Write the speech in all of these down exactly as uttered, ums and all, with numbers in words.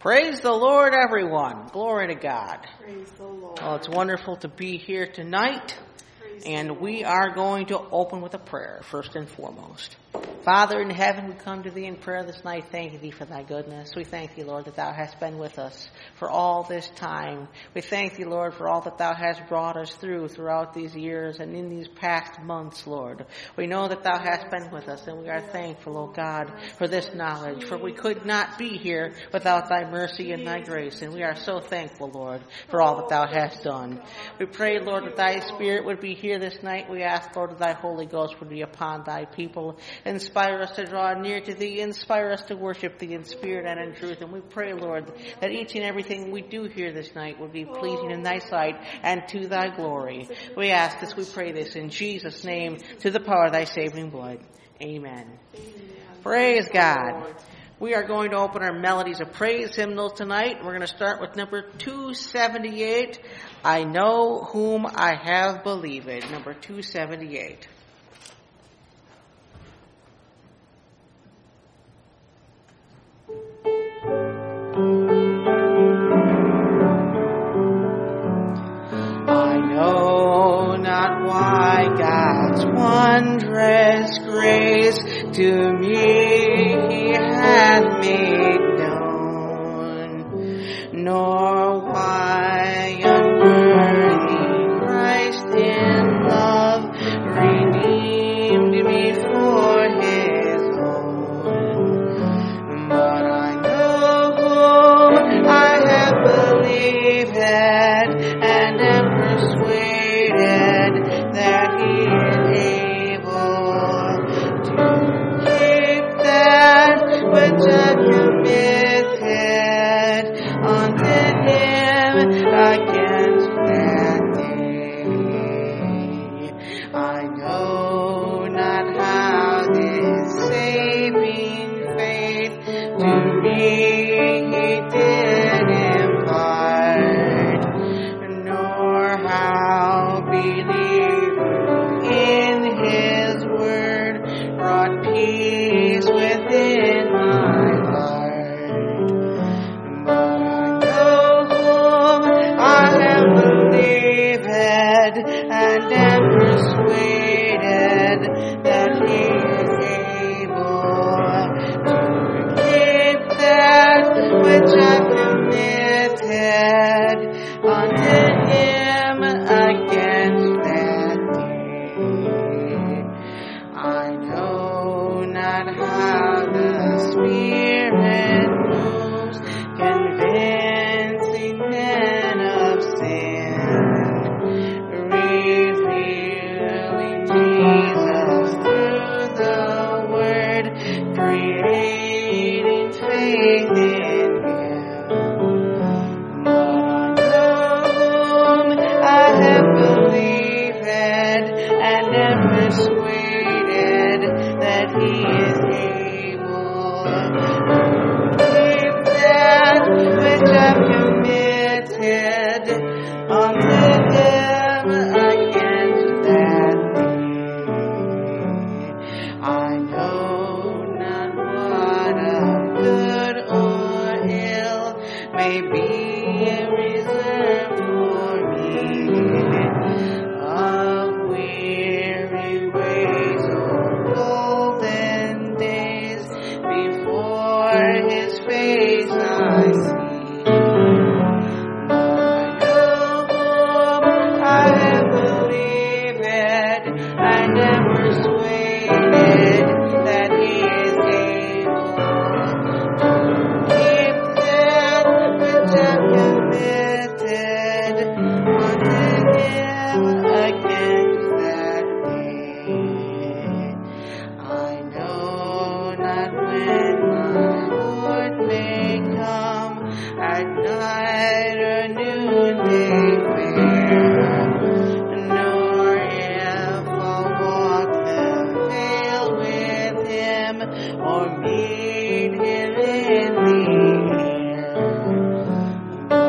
Praise the Lord, everyone. Glory to God. Praise the Lord. Well, it's wonderful to be here tonight. Praise And we are going to open with a prayer, first and foremost. Father in heaven, we come to thee in prayer this night, thanking thee for thy goodness. We thank thee, Lord, that thou hast been with us for all this time. We thank thee, Lord, for all that thou hast brought us through throughout these years and in these past months, Lord. We know that thou hast been with us, and we are thankful, O God, for this knowledge. For we could not be here without thy mercy and thy grace, and we are so thankful, Lord, for all that thou hast done. We pray, Lord, that thy Spirit would be here this night. We ask, Lord, that thy Holy Ghost would be upon thy people. Inspire us to draw near to thee. Inspire us to worship thee in spirit and in truth. And we pray, Lord, that each and everything we do here this night would be pleasing in thy sight and to thy glory. We ask this, we pray this in Jesus' name, to the power of thy saving blood. Amen. Amen. Praise God. We are going to open our Melodies of Praise hymnal tonight. We're going to start with number two seventy-eight, I Know Whom I Have Believed. Number two seventy-eight. I know not why God's wondrous grace to me he hath made known, nor why unworthy Christ in love redeemed me for his own. But I know whom I have believed and am persuaded that he is able to keep that which I committed unto him against that day. I know not how this saving faith to me he did impart, nor how believing in his word brought peace within my heart. But I know whom I have believed and am persuaded that he is able to keep that which I've committed unto him against that day. I know not how the Spirit moves, convincing men of sin, revealing Jesus through the Word, creating faith in him. But I know whom I have believed and am persuaded that he is able to keep that which I've committed unto him against that day. I know not what of good or ill may be reserved for me, of weary ways or golden days before his face I see. But I know whom I have believed and am persuaded that he is able to keep that which I've committed unto him against that day. I know not when my Lord may come, at night or noonday fair, nor if I'll walk the vale with him or meet him in the air. But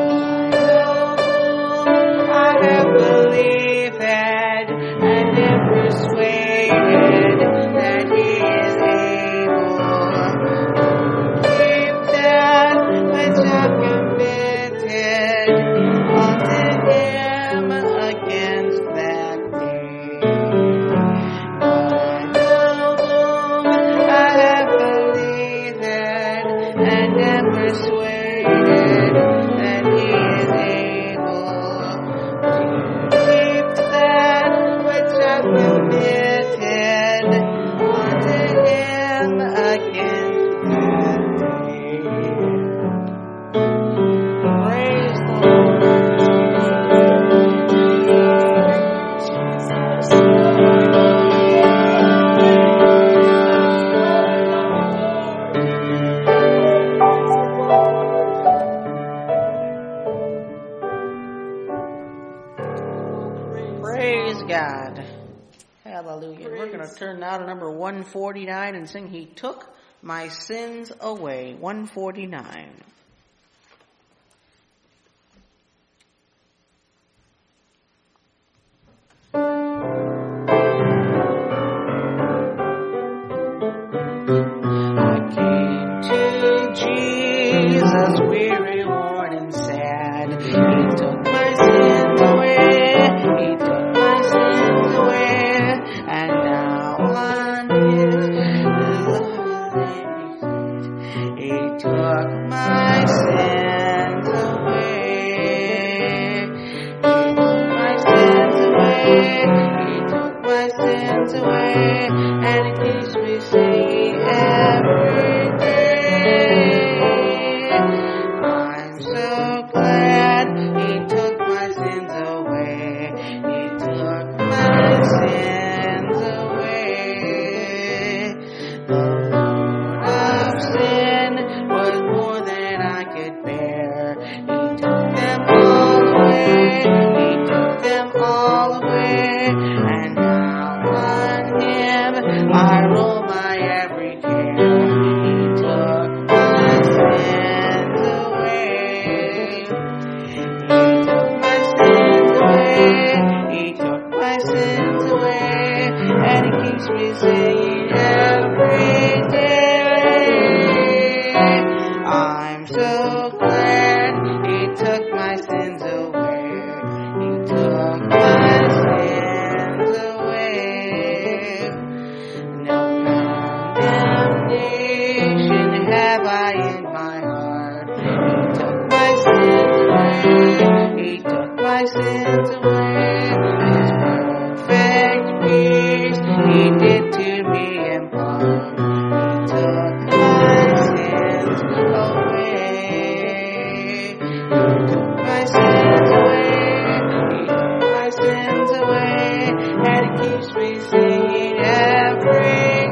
I know whom I have believed and am persuaded that he is able to keep that which I've Hallelujah. Praise. We're going to turn now to number one forty-nine and sing He Took My Sins Away. one forty-nine. I came to Jesus, weary, worn, and sad. He took my sins away. He took my sins away. And now on His love, He took my sins away. He took my sins away. He took my sins away. And it keeps me singing every day. I'm so glad He took my sins away. He took my sins away. The load of sin was more than I could bear. He took them all away. He took them all away. And now on Him I roll my every care. He took my sins away. He took my sins away. He took my sins away. And He keeps me singing every day. I'm so glad He took my sins away. He took my sins away. No condemnation have I in my heart. He took my sins away. He took my sins away. His perfect peace He did to me impart. He took my sins away. He took my sins away. He took my sins away. And He keeps me singing every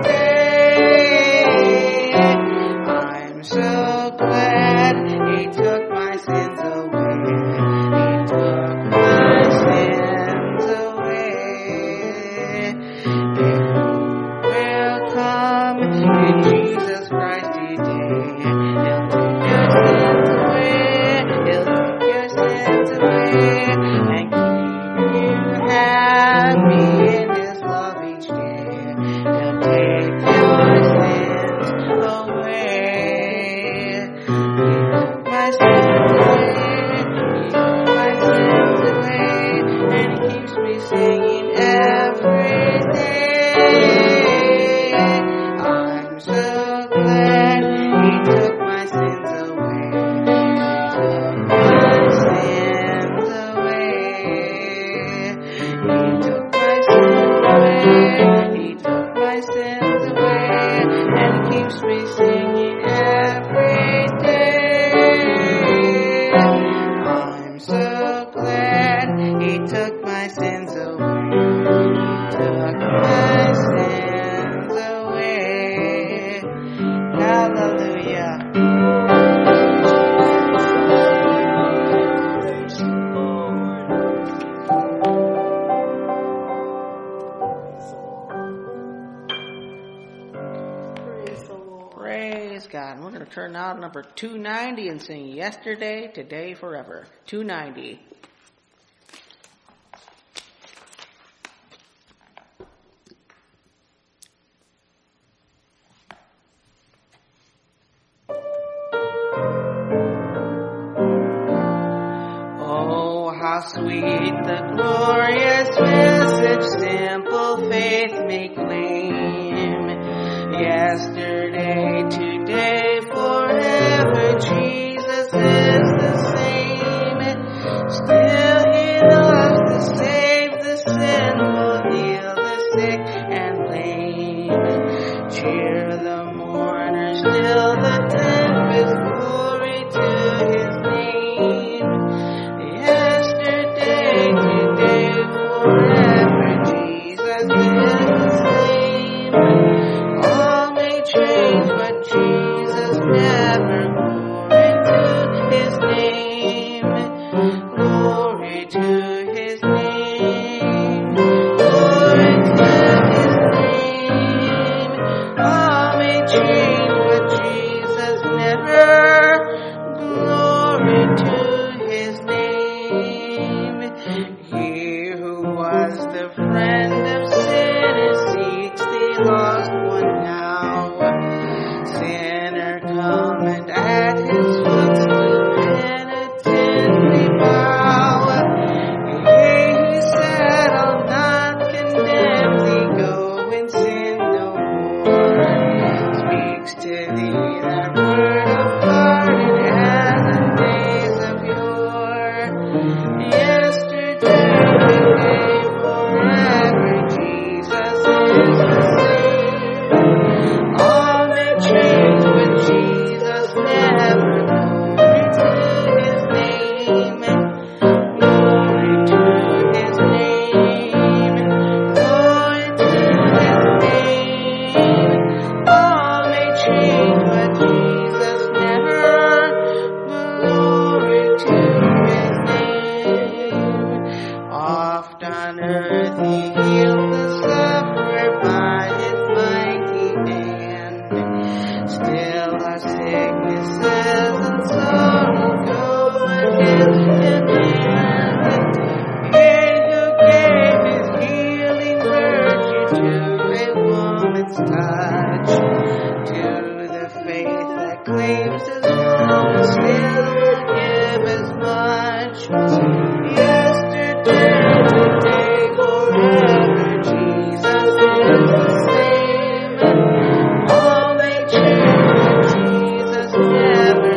day. I'm so glad He took my sins away. He took my sins away. If you will come to Jesus Christ today, He'll take your sins away. He'll take your sins away and keep you happy in His love each day. He'll take your sins away. He took my sins away. He took my sins away. And He keeps me singing every day. I'm so glad He took my sins away. He took my sins away. He took my sins away. He took my sins away. And He keeps me singing every day. I'm so glad He took my sins away. He took my sins away. Hallelujah. Praise God. And we're going to turn now to number two ninety and sing Yesterday, Today, Forever. two ninety. Oh, how sweet the glorious message simple faith may claim. Yesterday, today, forever, Jesus is the same. Still He loves to save the sinful, heal the sick and lame. Cheer the mourner, still the tempest, glory to His name. Yesterday, today, forever, Jesus is the same. All may change, but Jesus never. Glory to His name. Glory to His name. Glory to His change, but Jesus never. Glory to his name. He who was the friend of sinners seeks the lost one now. Sinner, come and at his footstool penitently bow. Yea, he said, I'll not condemn thee, go and sin no more. Speaks to thee that word of pardon as in days of yore. Yesterday, today, forever, Jesus is the same. All may change, but Jesus never. Glory to his name. Glory to his name. Glory to his name. All may change, but Jesus never. Glory to his name. Oft on earth he healed the sufferer by his mighty hand. Still our sicknesses and sorrow go at his command. He who gave his healing virtue to a woman's touch, to the faith that claims his own, still will give as much. Yesterday, today, forever, Jesus is the same. All may change, but Jesus never.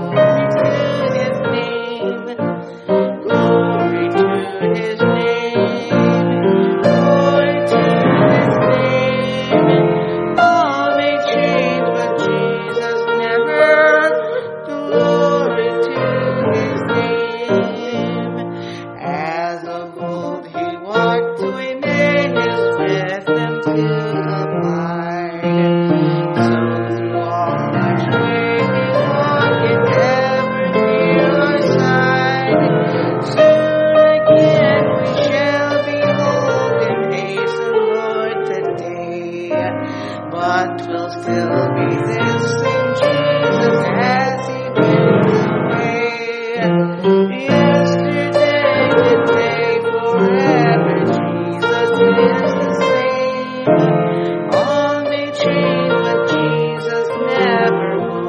Glory to his name. Glory to his name. Glory to his name. All may change, but Jesus never. Glory to his name. As of old he walked to Emmaus with them to abide. So through all much way he walketh ever near our side. Soon again we shall behold him hasten, Lord, today. But 'twill still be this same Jesus as he went away. Yesterday, today, forever, Jesus is the same. All may change, but Jesus never.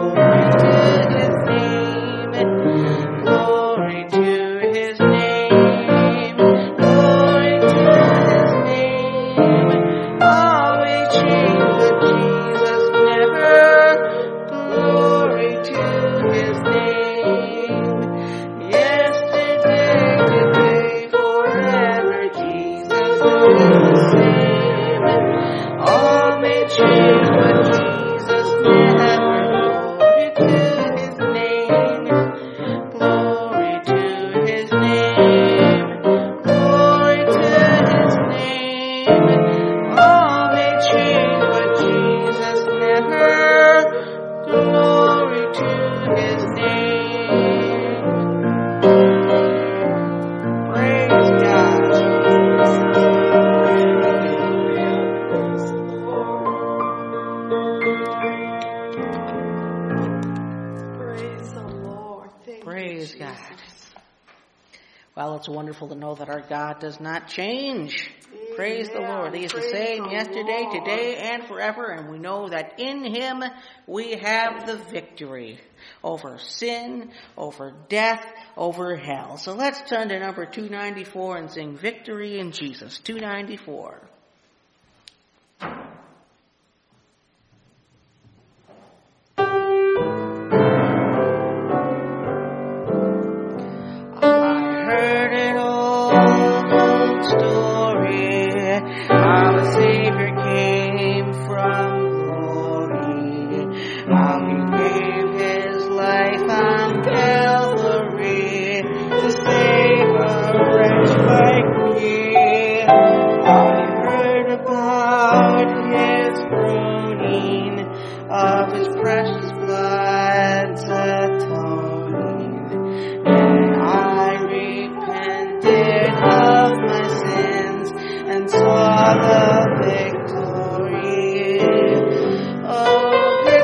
Glory to his name. Glory to his name. Glory to his name. All may change, but Jesus never. Glory to his name. Yesterday, today, forever, Jesus is the same. All may change, but Jesus never. Glory to his name. Glory to his name. Glory to his name. All may change, but Jesus never. Glory to his name. Praise God. Praise the Lord. Thank Praise you, God. Jesus. Well, it's wonderful to know that our God does not change. Praise the Amen. Lord. He is the Praise same the yesterday, Lord. today, and forever. And we know that in him we have the victory over sin, over death, over hell. So let's turn to number two ninety-four and sing Victory in Jesus. two ninety-four. the victory. Oh,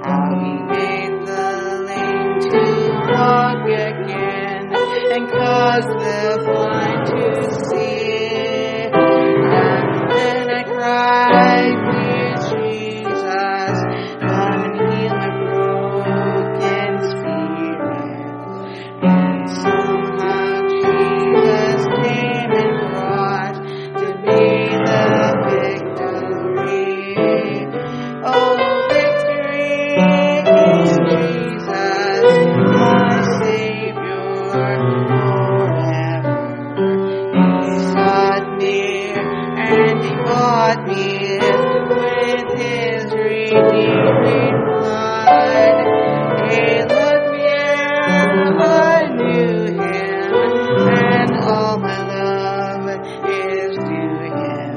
How he made the lame to walk again and caused the blind to see. And then I cried, dear Jesus, come and heal my broken spirit. And somehow Jesus came and brought to me the victory. Oh, victory in Jesus, my Savior forever. He sought me and he bought me with his redeeming blood. He loved me ere I knew him, and all my love is to him.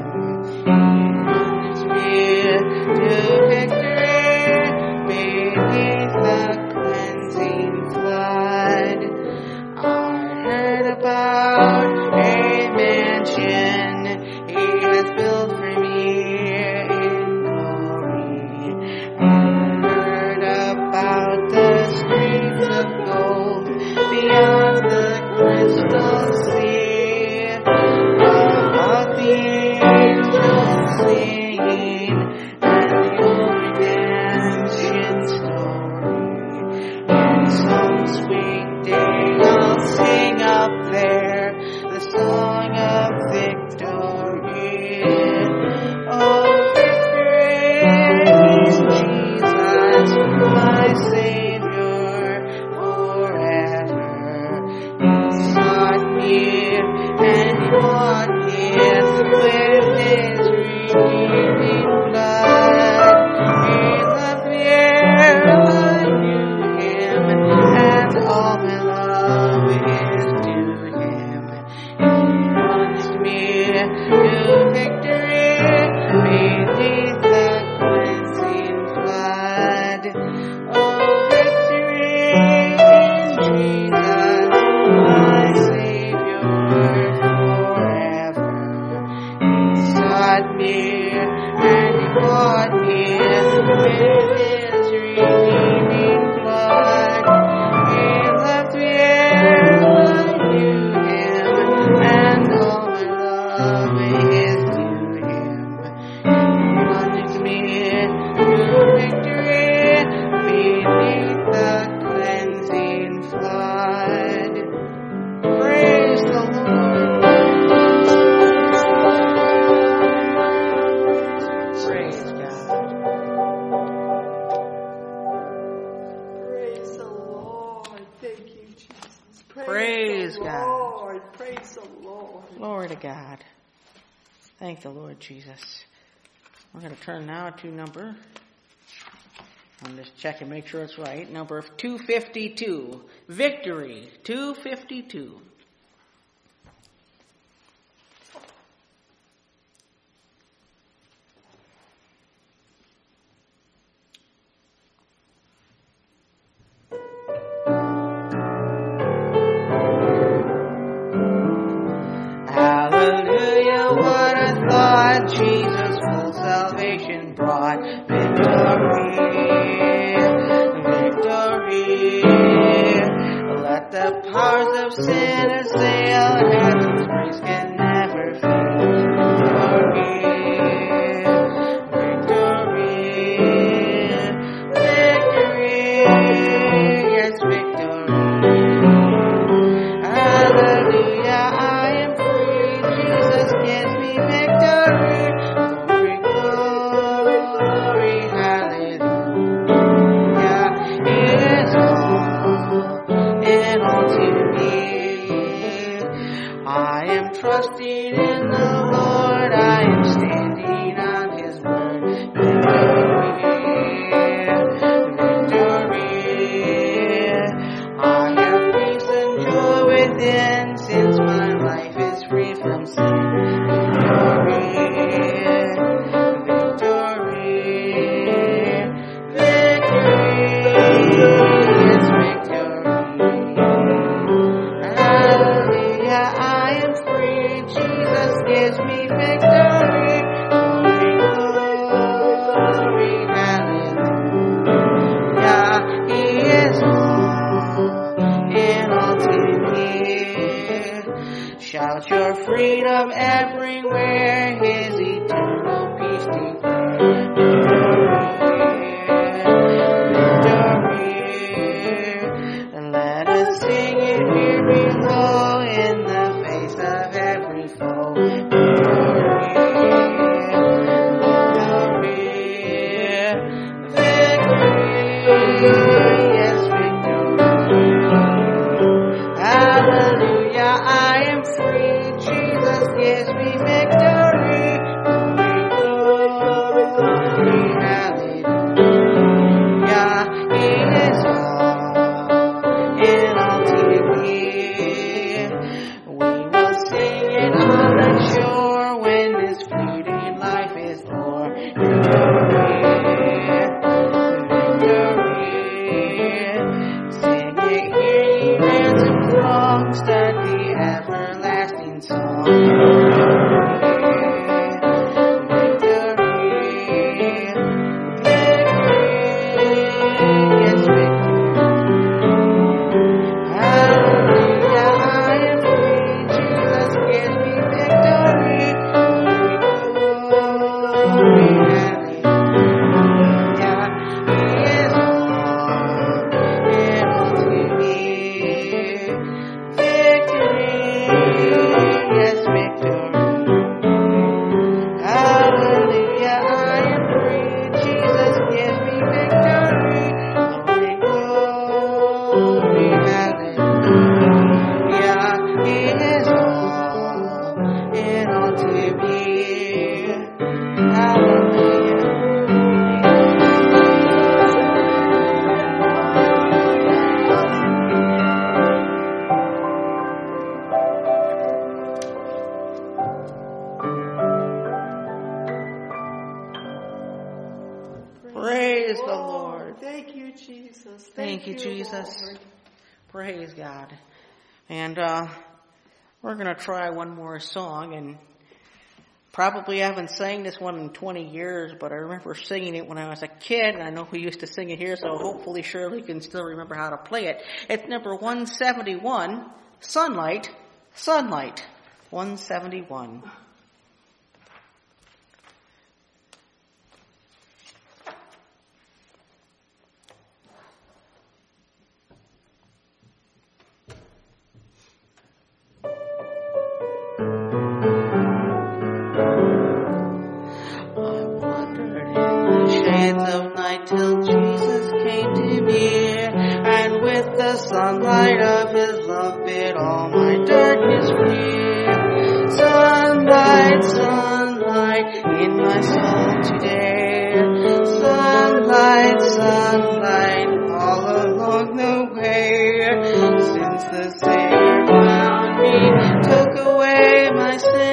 He leads me to victory beneath the cleansing flood. I heard about a mansion he has built for me in glory. I heard about the streets of gold beyond the crystal sea, about the angels singing and the old redemption story. And some sweet day I'll sing up there the song of victory. Oh, victory in Jesus, my Savior forever. He sought me and he bought me with his redeeming blood. He loved me ere I knew him, and all my love is to him. He launched me to victory beneath the cleansing flood. Oh, victory in Jesus, my Savior forever. He sought me and he bought me with his redeeming blood. He loved me ere I knew him, and all my love is to him. He plunged me to victory beneath the cleansing flood. Praise the Lord. Praise God. Praise the Lord. Thank you, Jesus. Praise the God. Lord. Praise the Lord. Glory to God. Thank the Lord Jesus. We're going to turn now to number, I'm just check and make sure it's right, number two fifty-two. Victory, two fifty-two. Hallelujah, what a thought, Jesus full salvation brought. Victory, victory. Let the powers of sin assail, heaven's grace can never fail. Victory, victory, victory, yes, victory. Hallelujah, I am free. Jesus gives me victory. Glory, glory, hallelujah. He is all in all to me. out your freedom everywhere, His eternal peace declare. Victory, and let us sing it here below in the face of every foe. Victory, victory, victory, yes, victory. Hallelujah, I am free. Jesus gives me victory. Glory, glory, hallelujah. He is all in all to me. We will sing it on the shore when this fleeting life is o'er. Start the everlasting song. Victory, victory, yes, victory. Hallelujah, I am free. Jesus gives me victory. Glory, hallelujah. He is all in all to me. Yes, victory. Hallelujah, I am free. Jesus gives me victory. Glory, glory, hallelujah. He is all in all to me. Hallelujah. Praise the Lord. Thank you, Jesus. Thank, Thank you, Jesus. Lord. Praise God. And uh, we're going to try one more song. And probably haven't sang this one in twenty years, but I remember singing it when I was a kid. And I know we used to sing it here, so hopefully Shirley can still remember how to play it. It's number one seventy-one, Sunlight, Sunlight. one seventy-one. Till Jesus came to me, and with the sunlight of His love bid all my darkness free. Sunlight, sunlight in my soul today. Sunlight, sunlight all along the way. Since the Savior found me, took away my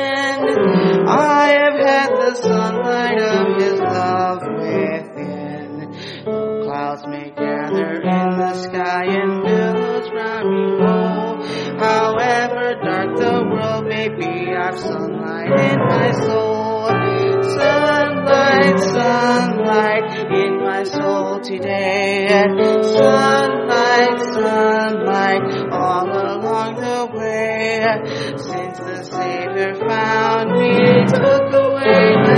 sin, I have had the sunlight of His love within. Clouds may gather in the sky and billows round me roll. However dark the world may be, I've sunlight in my soul. Sunlight, sunlight in my soul today. Sunlight, sunlight all along the way. Since the Savior found me, took away my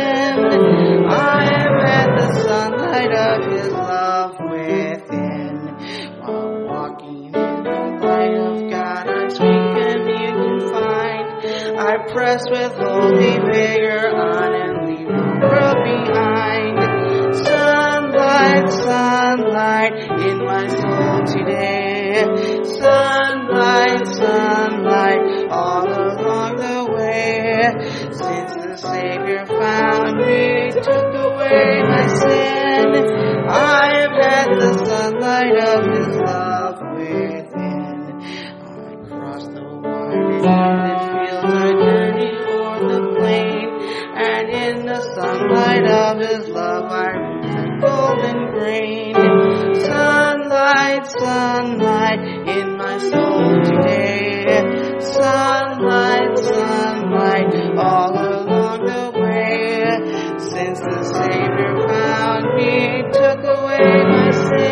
sin, I have had the sunlight of His love within. While walking in the light of God, I sweet communion find. I press with holy vigor on and leave the world behind. Sunlight, sunlight in my soul today. Sunlight, sunlight all along the way. Since the Savior found me, took away my sin, I have had the sunlight of His love within. I cross the wide and fields, I journey o'er the plain, and in the sunlight of His love I reach the golden grain. Sunlight, sunlight in my soul today. Sunlight, sunlight all along the way. Since the Savior found me, took away my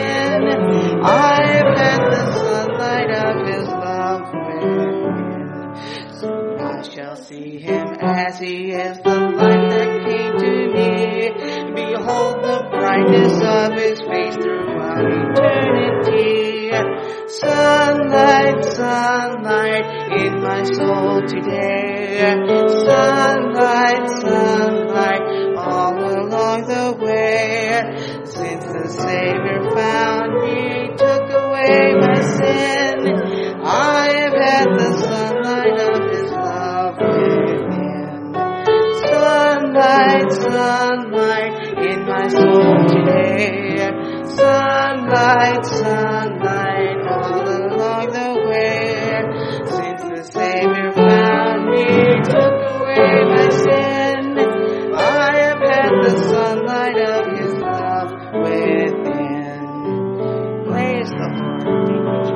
sin, I've had the sunlight of His love within. So shall see him as he is, the light that came to me. Behold the brightness of his face throughout eternity. Sunlight, sunlight in my soul today. Sunlight, sunlight all along the way. Since the Savior found me, took away my sin, I have had the sunlight of his love within. Sunlight, sunlight in my soul today. Sunlight, sunlight all along the way. Since the Savior found me, took away my sin, I have had the sunlight of his love within. Praise the Lord.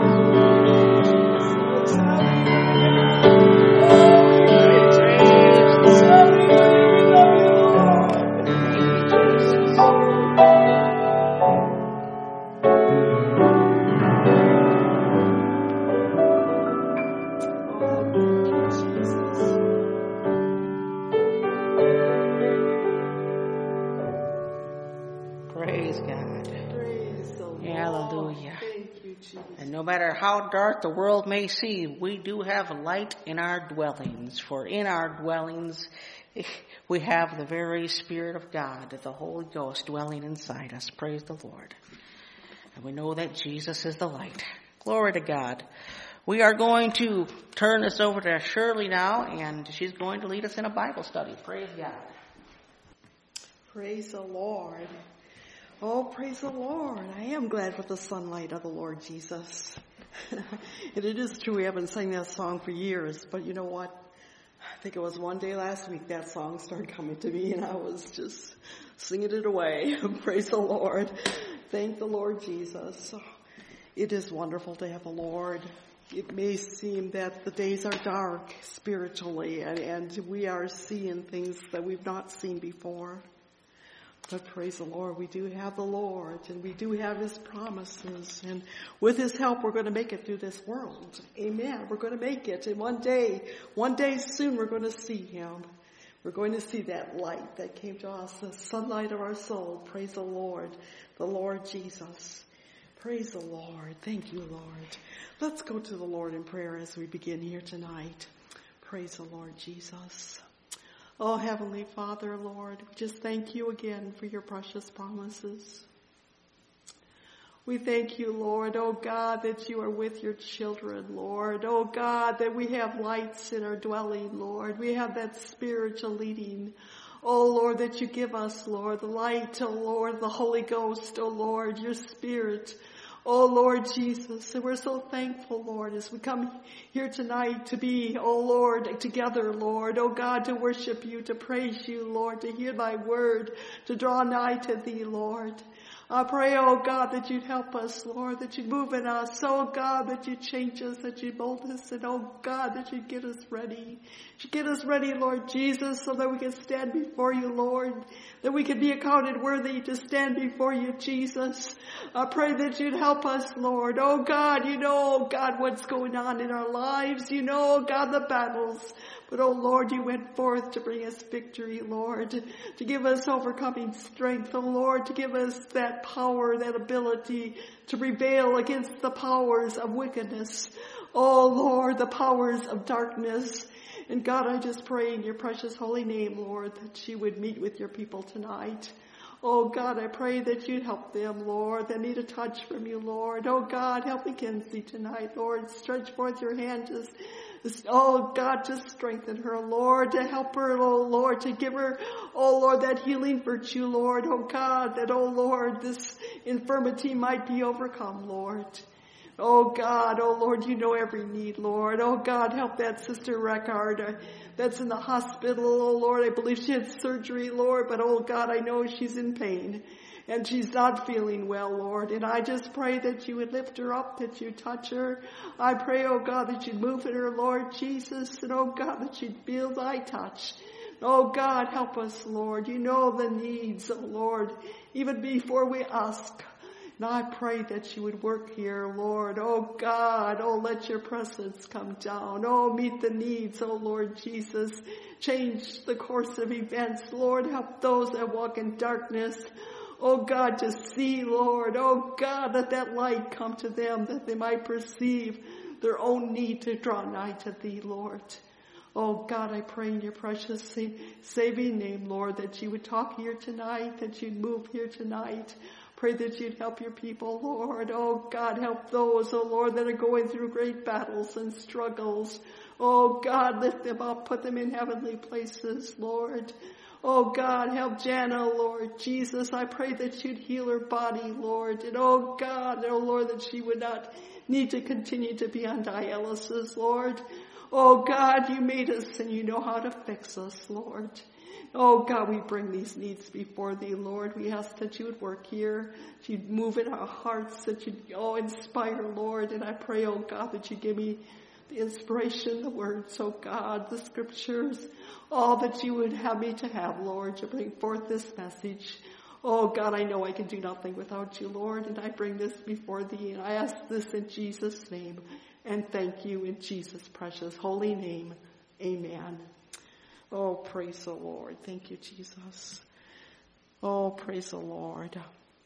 Praise God. Praise the Lord. Hallelujah. Thank you, Jesus. And no matter how dark the world may seem, we do have light in our dwellings. For in our dwellings, we have the very Spirit of God, the Holy Ghost dwelling inside us. Praise the Lord. And we know that Jesus is the light. Glory to God. We are going to turn this over to Shirley now, and she's going to lead us in a Bible study. Praise God. Praise the Lord. Oh, praise the Lord. I am glad with the sunlight of the Lord Jesus. And it is true, we haven't sang that song for years, but you know what? I think it was one day last week that song started coming to me, and I was just singing it away. Praise the Lord. Thank the Lord Jesus. It is wonderful to have a Lord. It may seem that the days are dark spiritually, and, and we are seeing things that we've not seen before. But praise the Lord, we do have the Lord, and we do have his promises, and with his help we're going to make it through this world. Amen. We're going to make it, and one day, one day soon we're going to see him. We're going to see that light that came to us, the sunlight of our soul. Praise the Lord, the Lord Jesus. Praise the Lord. Thank you, Lord. Let's go to the Lord in prayer as we begin here tonight. Praise the Lord Jesus. Oh, Heavenly Father, Lord, we just thank you again for your precious promises. We thank you, Lord, oh God, that you are with your children, Lord. Oh God, that we have lights in our dwelling, Lord. We have that spiritual leading. Oh Lord, that you give us, Lord, the light, oh Lord, the Holy Ghost, oh Lord, your Spirit. Oh Lord Jesus, and we're so thankful, Lord, as we come here tonight to be, oh Lord, together, Lord, oh God, to worship you, to praise you, Lord, to hear thy word, to draw nigh to thee, Lord. I pray, oh God, that you'd help us, Lord, that you'd move in us, oh God, that you'd change us, that you'd mold us, and oh God, that you'd get us ready. You get us ready, Lord Jesus, so that we can stand before you, Lord, that we can be accounted worthy to stand before you, Jesus. I pray that you'd help us, Lord. Oh God, you know, oh God, what's going on in our lives. You know, oh God, the battles. But oh Lord, you went forth to bring us victory, Lord, to give us overcoming strength, oh Lord, to give us that power, that ability to prevail against the powers of wickedness. Oh Lord, the powers of darkness. And God, I just pray in your precious holy name, Lord, that you would meet with your people tonight. Oh God, I pray that you'd help them, Lord, that need a touch from you, Lord. Oh God, help Mackenzie tonight, Lord. Stretch forth your hand to oh God, to strengthen her, Lord, to help her, oh Lord, to give her, oh Lord, that healing virtue, Lord. Oh God, that, oh Lord, this infirmity might be overcome, Lord. Oh God, oh Lord, you know every need, Lord. Oh God, help that sister Reckard uh, that's in the hospital, oh Lord. I believe she had surgery, Lord, but oh God, I know she's in pain. And she's not feeling well, Lord. And I just pray that you would lift her up, that you touch her. I pray, oh God, that you'd move in her, Lord Jesus. And oh God, that you'd feel thy touch. Oh God, help us, Lord. You know the needs, oh Lord, even before we ask. And I pray that you would work here, Lord. Oh God, oh let your presence come down. Oh meet the needs, oh Lord Jesus. Change the course of events. Lord, help those that walk in darkness. Oh God, to see, Lord. Oh God, let that light come to them that they might perceive their own need to draw nigh to thee, Lord. Oh God, I pray in your precious saving name, Lord, that you would talk here tonight, that you'd move here tonight. Pray that you'd help your people, Lord. Oh God, help those, oh Lord, that are going through great battles and struggles. Oh God, lift them up, put them in heavenly places, Lord. Oh God, help Jana, Lord Jesus. I pray that you'd heal her body, Lord. And oh God, oh Lord, that she would not need to continue to be on dialysis, Lord. Oh God, you made us and you know how to fix us, Lord. Oh God, we bring these needs before thee, Lord. We ask that you would work here, that you'd move in our hearts, that you'd oh, inspire, Lord. And I pray, oh God, that you give me the inspiration, the words, oh God, the scriptures, all that you would have me to have, Lord, to bring forth this message. Oh God, I know I can do nothing without you, Lord, and I bring this before thee, and I ask this in Jesus' name, and thank you in Jesus' precious holy name. Amen. Oh, praise the Lord. Thank you, Jesus. Oh, praise the Lord.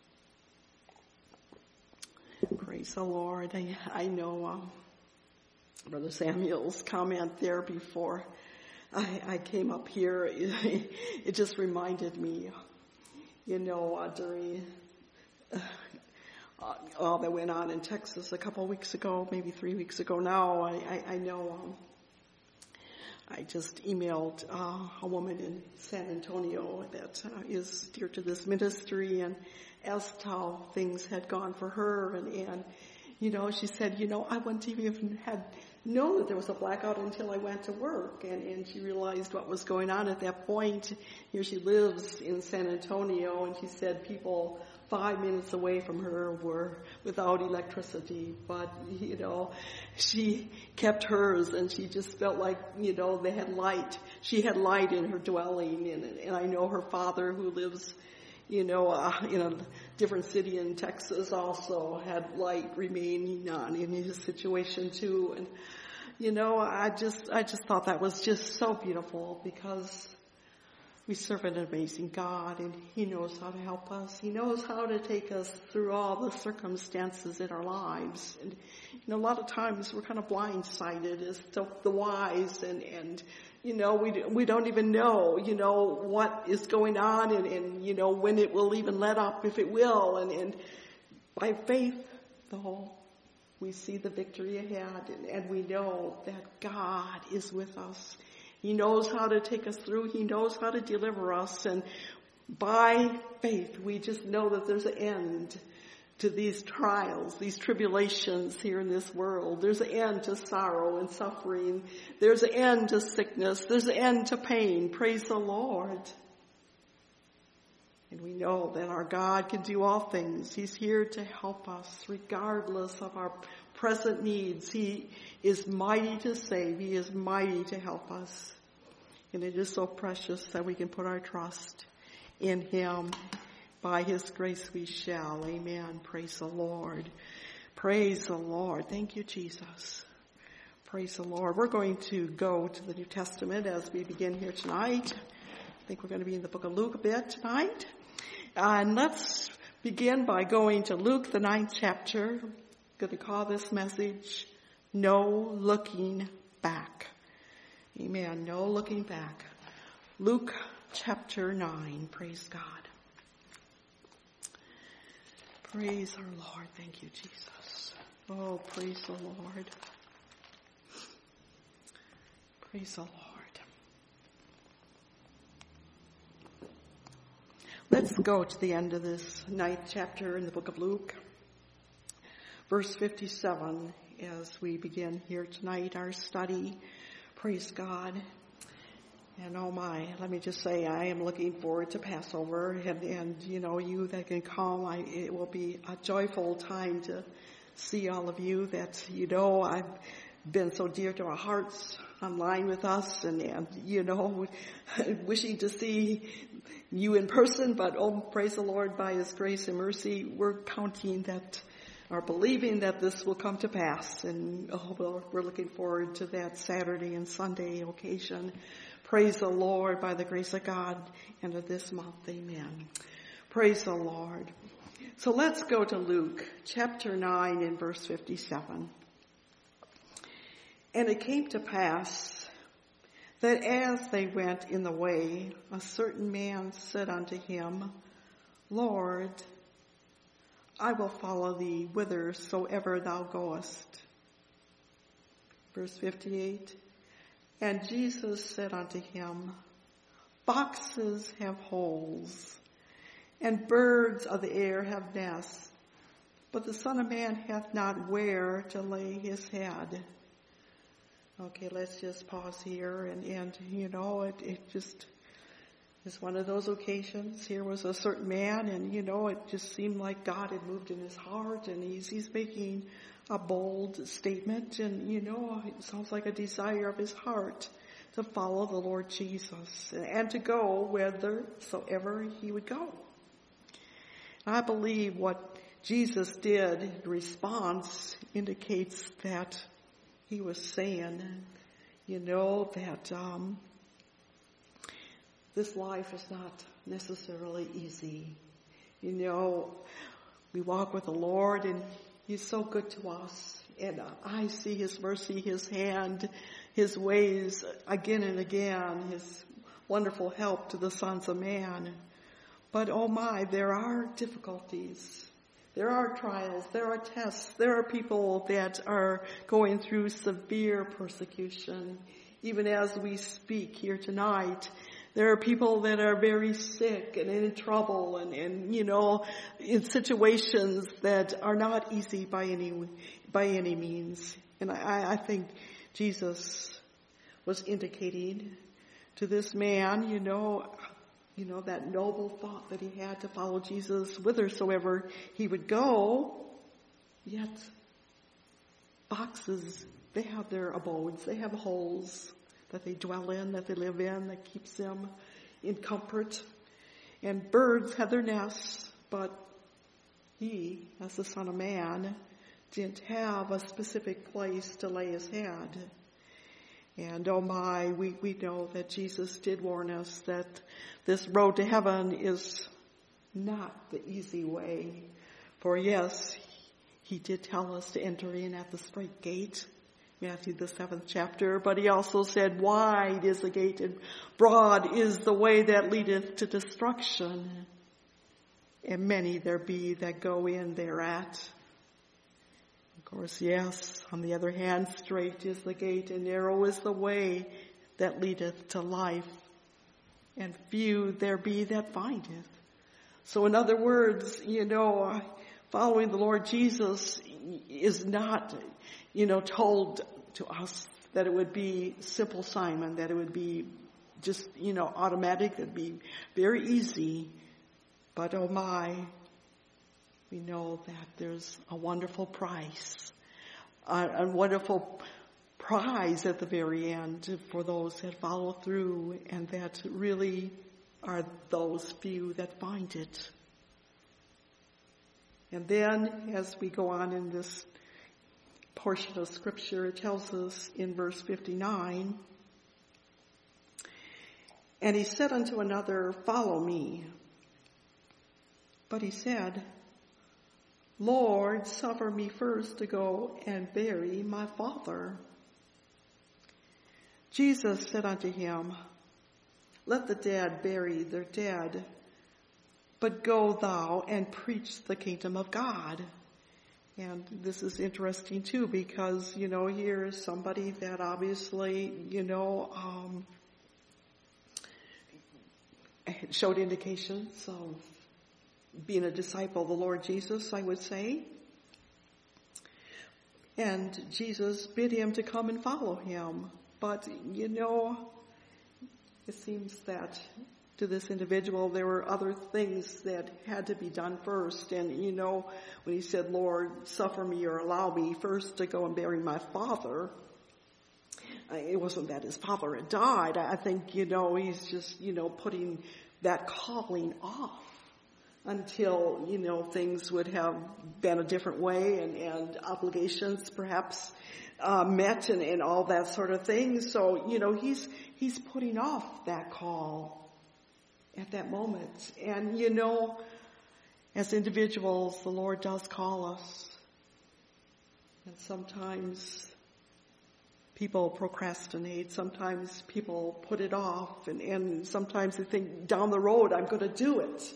Praise the Lord. I, I know um, Brother Samuel's comment there before I, I came up here, it, it just reminded me, you know, uh, during uh, uh, all that went on in Texas a couple of weeks ago, maybe three weeks ago now. I, I, I know um, I just emailed uh, a woman in San Antonio that uh, is dear to this ministry and asked how things had gone for her. And, and you know, she said, you know, I wouldn't even had known that there was a blackout until I went to work. And, and she realized what was going on at that point. Here she lives in San Antonio, and she said people five minutes away from her were without electricity, but, you know, she kept hers, and she just felt like, you know, they had light. She had light in her dwelling, and, and I know her father, who lives, you know, uh, in a different city in Texas, also had light remaining on in his situation too. And, you know, I just, I just thought that was just so beautiful, because we serve an amazing God, and He knows how to help us. He knows how to take us through all the circumstances in our lives. And, you know, a lot of times we're kind of blindsided as to the whys, and, and, you know, we, we don't even know, you know, what is going on, and, and, you know, when it will even let up, if it will. And, and by faith, though, we see the victory ahead, and, and we know that God is with us. He knows how to take us through. He knows how to deliver us. And by faith, we just know that there's an end to these trials, these tribulations here in this world. There's an end to sorrow and suffering. There's an end to sickness. There's an end to pain. Praise the Lord. And we know that our God can do all things. He's here to help us regardless of our present needs. He is mighty to save. He is mighty to help us. And it is so precious that we can put our trust in Him. By His grace we shall. Amen. Praise the Lord. Praise the Lord. Thank you, Jesus. Praise the Lord. We're going to go to the New Testament as we begin here tonight. I think we're going to be in the book of Luke a bit tonight. And let's begin by going to Luke, the ninth chapter. I'm going to call this message, No Looking Back. Amen. No looking back. Luke chapter nine. Praise God. Praise our Lord. Thank you, Jesus. Oh, praise the Lord. Praise the Lord. Let's go to the end of this ninth chapter in the book of Luke. Verse fifty-seven, as we begin here tonight, our study. Praise God. And oh my, let me just say, I am looking forward to Passover. And, and you know, you that can come, I, it will be a joyful time to see all of you that, you know, I've been so dear to our hearts online with us. And, and you know, wishing to see you in person, but oh, praise the Lord, by His grace and mercy, we're counting that, or believing that this will come to pass. And oh, we're looking forward to that Saturday and Sunday occasion. Praise the Lord by the grace of God and of this month. Amen. Praise the Lord. So let's go to Luke chapter nine and verse fifty-seven. And it came to pass that as they went in the way, a certain man said unto him, Lord, I will follow thee whithersoever thou goest. Verse fifty-eight. And Jesus said unto him, foxes have holes, and birds of the air have nests, but the Son of Man hath not where to lay his head. Okay, let's just pause here, and, and you know, it, it just is one of those occasions. Here was a certain man, and you know, it just seemed like God had moved in his heart, and he's, he's making a bold statement, and you know, it sounds like a desire of his heart to follow the Lord Jesus, and to go whithersoever he would go. And I believe what Jesus did in response indicates that he was saying, you know, that um, this life is not necessarily easy. You know, we walk with the Lord, and He's so good to us. And I see His mercy, His hand, His ways again and again, His wonderful help to the sons of man. But oh my, there are difficulties. There are trials, there are tests, there are people that are going through severe persecution. Even as we speak here tonight, there are people that are very sick and in trouble and, and you know, in situations that are not easy by any, by any means. And I, I think Jesus was indicating to this man, you know, You know, that noble thought that he had to follow Jesus whithersoever he would go. Yet, foxes, they have their abodes. They have holes that they dwell in, that they live in, that keeps them in comfort. And birds have their nests, but he, as the Son of Man, didn't have a specific place to lay his head. And oh my, we, we know that Jesus did warn us that this road to heaven is not the easy way. For yes, He did tell us to enter in at the straight gate, Matthew the seventh chapter, but He also said, wide is the gate and broad is the way that leadeth to destruction, and many there be that go in thereat. Of course, yes, on the other hand, straight is the gate and narrow is the way that leadeth to life, and few there be that find it. So in other words, you know, following the Lord Jesus is not, you know, told to us that it would be simple Simon, that it would be just, you know, automatic, it would be very easy. But oh my, we know that there's a wonderful price, a, a wonderful prize at the very end for those that follow through, and that really are those few that find it. And then as we go on in this portion of Scripture, it tells us in verse fifty-nine, and he said unto another, follow me. But he said, Lord, suffer me first to go and bury my father. Jesus said unto him, let the dead bury their dead, but go thou and preach the kingdom of God. And this is interesting too, because, you know, here is somebody that obviously, you know, um, showed indications of being a disciple of the Lord Jesus, I would say. And Jesus bid him to come and follow him. But, you know, it seems that to this individual there were other things that had to be done first. And, you know, when he said, Lord, suffer me or allow me first to go and bury my father, it wasn't that his father had died. I think, you know, he's just, you know, putting that calling off until, you know, things would have been a different way and, and obligations perhaps uh, met and, and all that sort of thing. So, you know, he's he's putting off that call at that moment. And, you know, as individuals, the Lord does call us. And sometimes people procrastinate. Sometimes people put it off. And, and sometimes they think, down the road, I'm going to do it.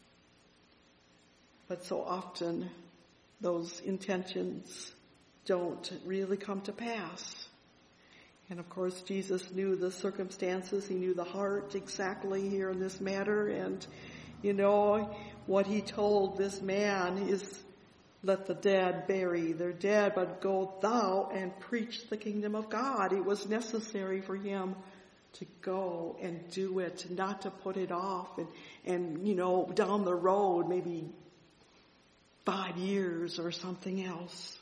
But so often, those intentions don't really come to pass. And of course, Jesus knew the circumstances. He knew the heart exactly here in this matter. And, you know, what he told this man is, let the dead bury their dead, but go thou and preach the kingdom of God. It was necessary for him to go and do it, not to put it off. And, and you know, down the road, maybe five years or something else.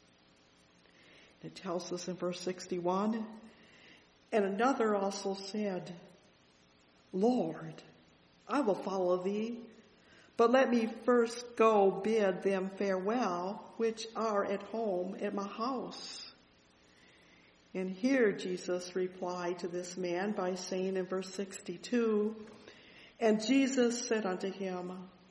It tells us in verse sixty-one, and another also said, Lord, I will follow thee, but let me first go bid them farewell, which are at home at my house. And here Jesus replied to this man by saying in verse sixty-two, and Jesus said unto him,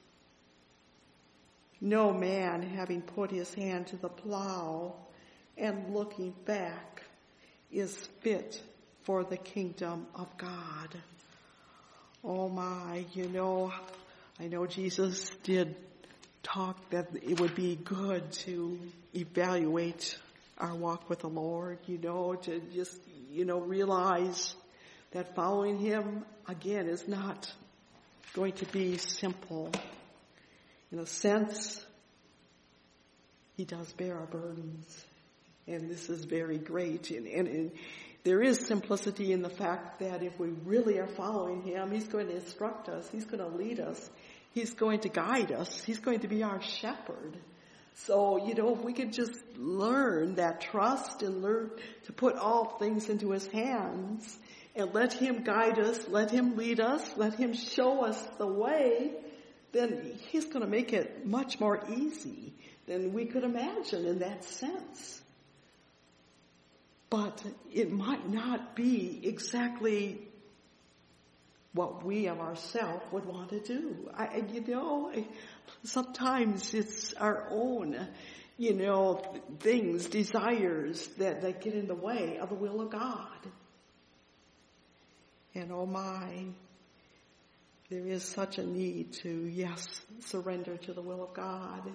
no man having put his hand to the plow and looking back is fit for the kingdom of God. Oh my, you know, I know Jesus did talk that it would be good to evaluate our walk with the Lord, you know, to just, you know, realize that following him, again, is not going to be simple. In a sense, he does bear our burdens, and this is very great. And, and, and there is simplicity in the fact that if we really are following him, he's going to instruct us, he's going to lead us, he's going to guide us, he's going to be our shepherd. So, you know, if we could just learn that trust and learn to put all things into his hands and let him guide us, let him lead us, let him show us the way, then he's going to make it much more easy than we could imagine in that sense. But it might not be exactly what we of ourselves would want to do. I, you know, sometimes it's our own, you know, things, desires that, that get in the way of the will of God. And oh my, there is such a need to, yes, surrender to the will of God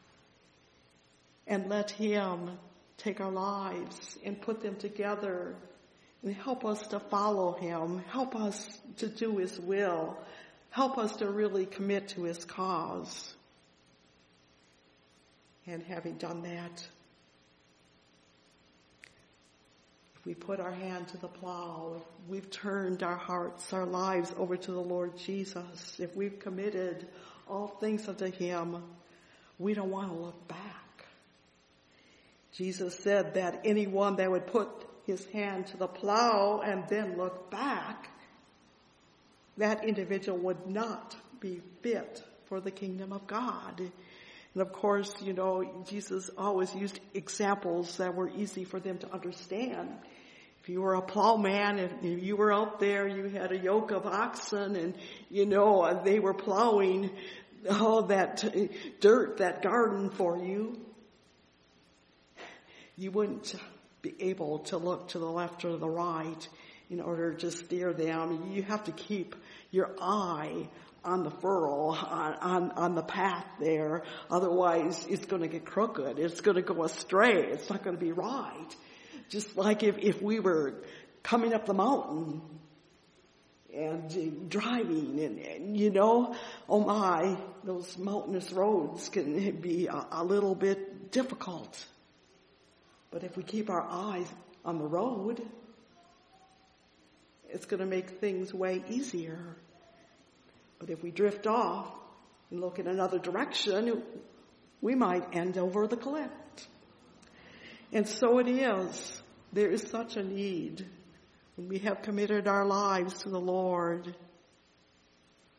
and let him take our lives and put them together and help us to follow him, help us to do his will, help us to really commit to his cause. And having done that, if we put our hand to the plow, if we've turned our hearts, our lives over to the Lord Jesus, if we've committed all things unto him, we don't want to look back. Jesus said that anyone that would put his hand to the plow and then look back, that individual would not be fit for the kingdom of God. And of course, you know, Jesus always used examples that were easy for them to understand. If you were a plowman, if you were out there, you had a yoke of oxen and, you know, they were plowing all that dirt, that garden for you, you wouldn't be able to look to the left or the right in order to steer them. You have to keep your eye on the furrow, on, on, on the path there. Otherwise, it's going to get crooked. It's going to go astray. It's not going to be right. Just like if, if we were coming up the mountain and driving and, and, you know, oh my, those mountainous roads can be a, a little bit difficult. But if we keep our eyes on the road, it's going to make things way easier. But if we drift off and look in another direction, we might end over the cliff. And so it is. There is such a need when we have committed our lives to the Lord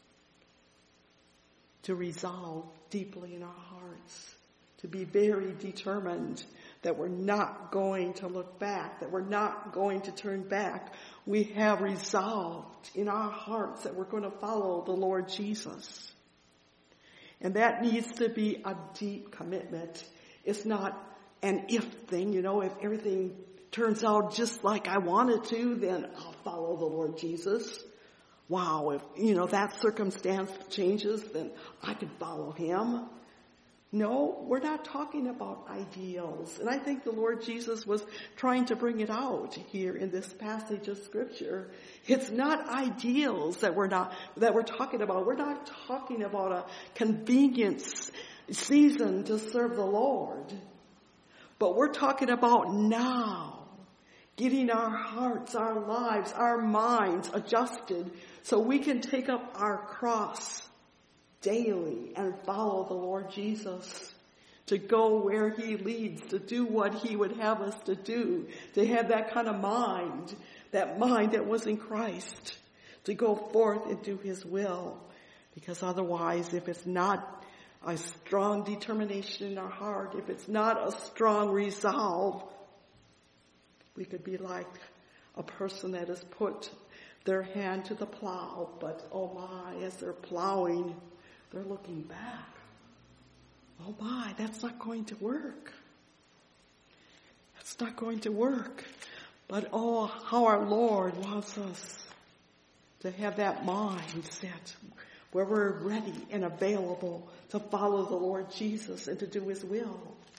to resolve deeply in our hearts, to be very determined that we're not going to look back, that we're not going to turn back. We have resolved in our hearts that we're going to follow the Lord Jesus. And that needs to be a deep commitment. It's not an if thing, you know, if everything turns out just like I want it to, then I'll follow the Lord Jesus. Wow, if, you know, that circumstance changes, then I can follow him. No, we're not talking about ideals. And I think the Lord Jesus was trying to bring it out here in this passage of Scripture. It's not ideals that we're not, that we're talking about. We're not talking about a convenience season to serve the Lord. But we're talking about now, getting our hearts, our lives, our minds adjusted so we can take up our cross daily and follow the Lord Jesus, to go where he leads, to do what he would have us to do, to have that kind of mind, that mind that was in Christ, to go forth and do his will. Because otherwise, if it's not a strong determination in our heart, if it's not a strong resolve, we could be like a person that has put their hand to the plow, but oh my, as they're plowing, they're looking back. Oh my, that's not going to work. That's not going to work. But oh, how our Lord wants us to have that mindset where we're ready and available to follow the Lord Jesus and to do his will.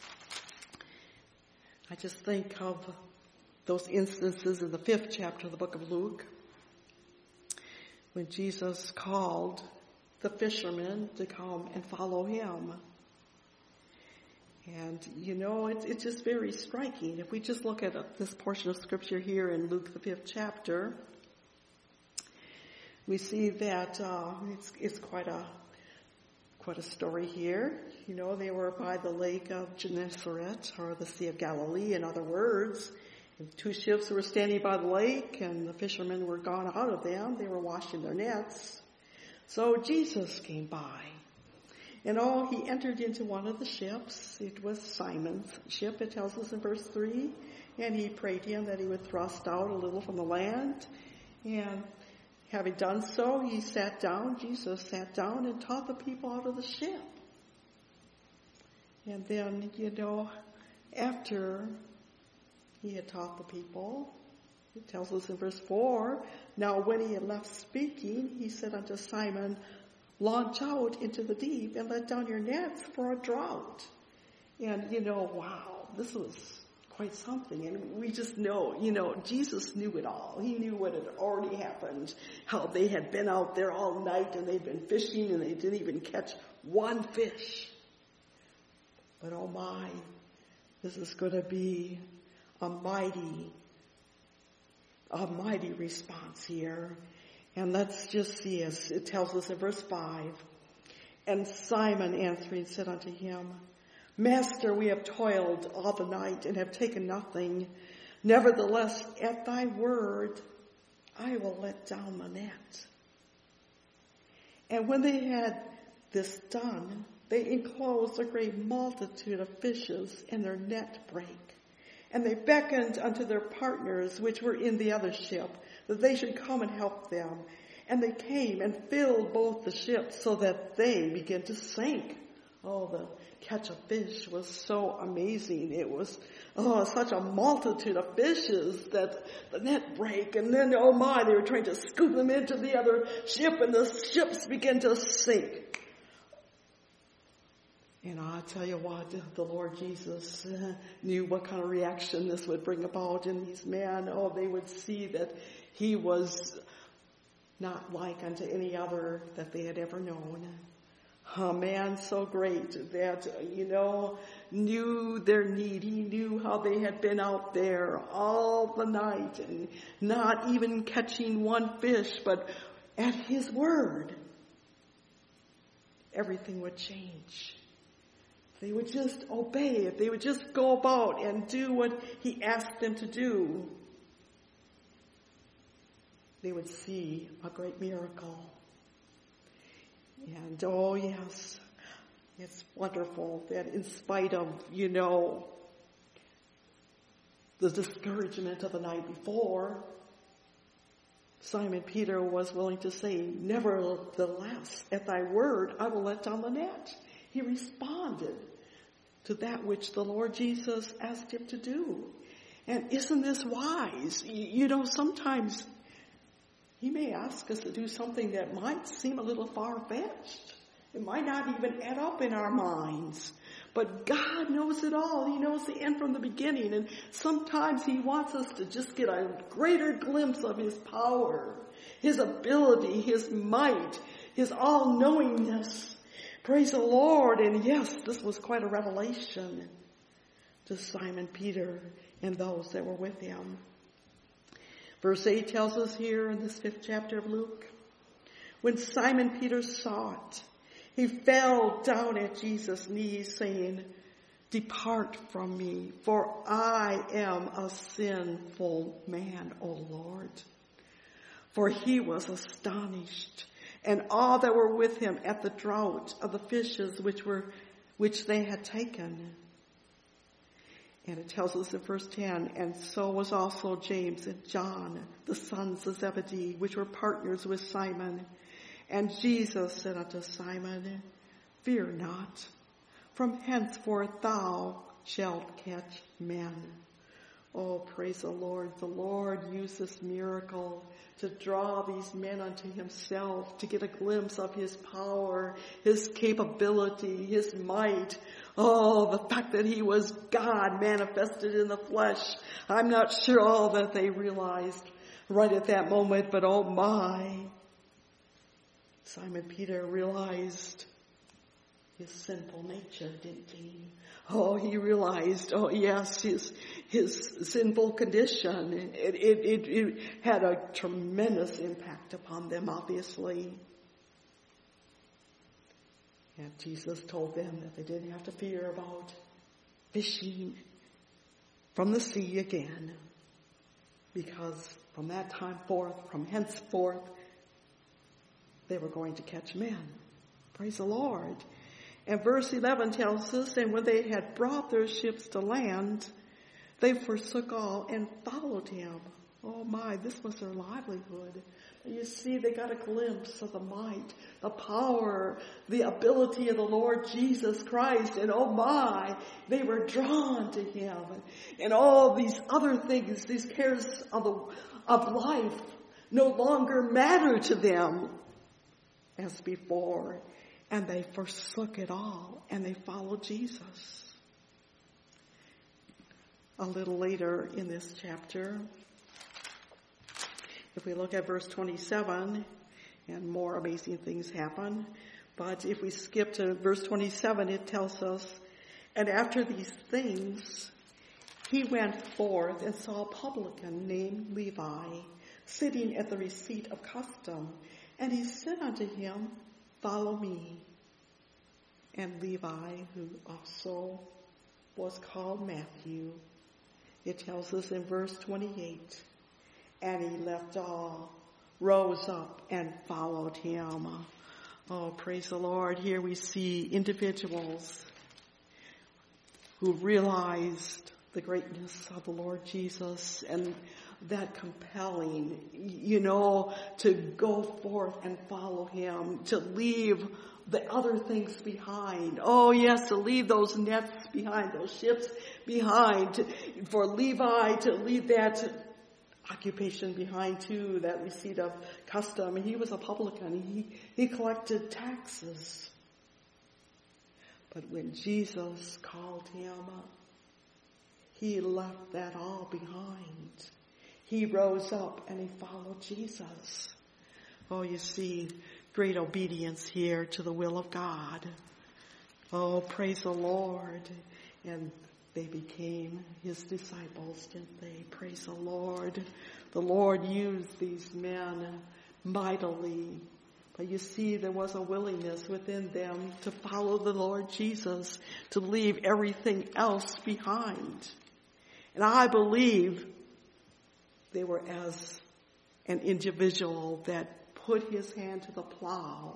I just think of those instances in the fifth chapter of the book of Luke when Jesus called the fishermen to come and follow him. And, you know, it's, it's just very striking. If we just look at this portion of Scripture here in Luke, the fifth chapter, we see that uh, it's, it's quite a quite a story here. You know, they were by the lake of Gennesaret, or the Sea of Galilee, in other words. And two ships were standing by the lake, and the fishermen were gone out of them. They were washing their nets. So Jesus came by. And oh, he entered into one of the ships. It was Simon's ship, it tells us in verse three. And he prayed him that he would thrust out a little from the land. And having done so, he sat down, Jesus sat down and taught the people out of the ship. And then, you know, after he had taught the people, it tells us in verse four, now when he had left speaking, he said unto Simon, launch out into the deep and let down your nets for a draught. And, you know, wow, this was quite something. And we just know, you know, Jesus knew it all. He knew what had already happened, how they had been out there all night and they'd been fishing and they didn't even catch one fish. But oh my, this is going to be a mighty, a mighty response here. And let's just see, as it tells us in verse five, and Simon answering said unto him, Master, we have toiled all the night and have taken nothing. Nevertheless, at thy word, I will let down the net. And when they had this done, they enclosed a great multitude of fishes, and their net brake. And they beckoned unto their partners, which were in the other ship, that they should come and help them. And they came and filled both the ships, so that they began to sink. Oh, the catch of fish was so amazing. It was, oh, such a multitude of fishes that the net break. And then, oh my, they were trying to scoop them into the other ship, and the ships began to sink. And I'll tell you what, the Lord Jesus uh, knew what kind of reaction this would bring about in these men. Oh, they would see that he was not like unto any other that they had ever known. A man so great that, you know, knew their need. He knew how they had been out there all the night and not even catching one fish, but at his word, everything would change. They would just obey, if they would just go about and do what he asked them to do, they would see a great miracle. And oh yes, it's wonderful that in spite of, you know, the discouragement of the night before, Simon Peter was willing to say, nevertheless, at thy word, I will let down the net. He responded to that which the Lord Jesus asked him to do. And isn't this wise? You know, sometimes he may ask us to do something that might seem a little far-fetched. It might not even add up in our minds. But God knows it all. He knows the end from the beginning. And sometimes he wants us to just get a greater glimpse of his power, his ability, his might, his all-knowingness. Praise the Lord. And yes, this was quite a revelation to Simon Peter and those that were with him. Verse eight tells us here in this fifth chapter of Luke, when Simon Peter saw it, he fell down at Jesus' knees saying, depart from me, for I am a sinful man, O Lord. For he was astonished, and all that were with him at the draught of the fishes which were, which they had taken. And it tells us in verse ten, and so was also James and John, the sons of Zebedee, which were partners with Simon. And Jesus said unto Simon, fear not, from henceforth thou shalt catch men. Oh, praise the Lord. The Lord used this miracle to draw these men unto himself, to get a glimpse of his power, his capability, his might. Oh, the fact that he was God manifested in the flesh. I'm not sure all that they realized right at that moment, but oh my. Simon Peter realized his sinful nature, didn't he? Oh, he realized, oh yes, his his sinful condition. It, it, it, it had a tremendous impact upon them, obviously. And Jesus told them that they didn't have to fear about fishing from the sea again, because from that time forth, from henceforth, they were going to catch men. Praise the Lord. And verse eleven tells us, and when they had brought their ships to land, they forsook all and followed him. Oh my, this was their livelihood. You see, they got a glimpse of the might, the power, the ability of the Lord Jesus Christ. And oh my, they were drawn to him. And all these other things, these cares of, the, of life, no longer matter to them as before. And they forsook it all, and they followed Jesus. A little later in this chapter, if we look at verse twenty-seven, and more amazing things happen. But if we skip to verse twenty-seven, it tells us, and after these things, he went forth and saw a publican named Levi sitting at the receipt of custom. And he said unto him, follow me. And Levi, who also was called Matthew, it tells us in verse twenty-eight, and he left all, rose up, and followed him. Oh, praise the Lord. Here we see individuals who realized the greatness of the Lord Jesus and that compelling, you know, to go forth and follow him, to leave the other things behind. Oh yes, to leave those nets behind, those ships behind, to, for Levi to leave that occupation behind too, that receipt of custom. He was a publican. He, he collected taxes. But when Jesus called him, he left that all behind. He rose up and he followed Jesus. Oh, you see, great obedience here to the will of God. Oh, praise the Lord. And they became his disciples, didn't they? Praise the Lord. The Lord used these men mightily. But you see, there was a willingness within them to follow the Lord Jesus, to leave everything else behind. And I believe they were as an individual that put his hand to the plow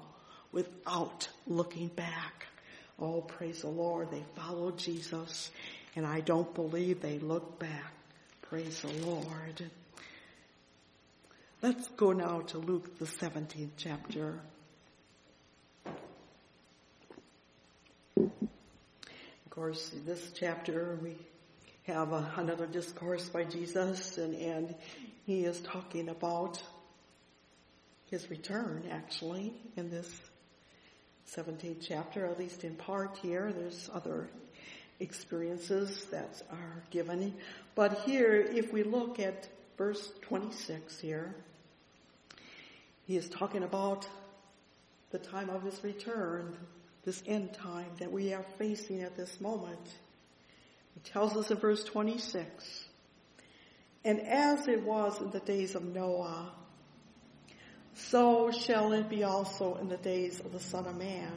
without looking back. Oh, praise the Lord. They followed Jesus, and I don't believe they looked back. Praise the Lord. Let's go now to Luke, the seventeenth chapter. Of course, this chapter we have a, another discourse by Jesus, and, and he is talking about his return, actually, in this seventeenth chapter, at least in part here. There's other experiences that are given. But here, if we look at verse twenty-six here, he is talking about the time of his return, this end time that we are facing at this moment. He tells us in verse twenty-six, "And as it was in the days of Noah, so shall it be also in the days of the Son of Man.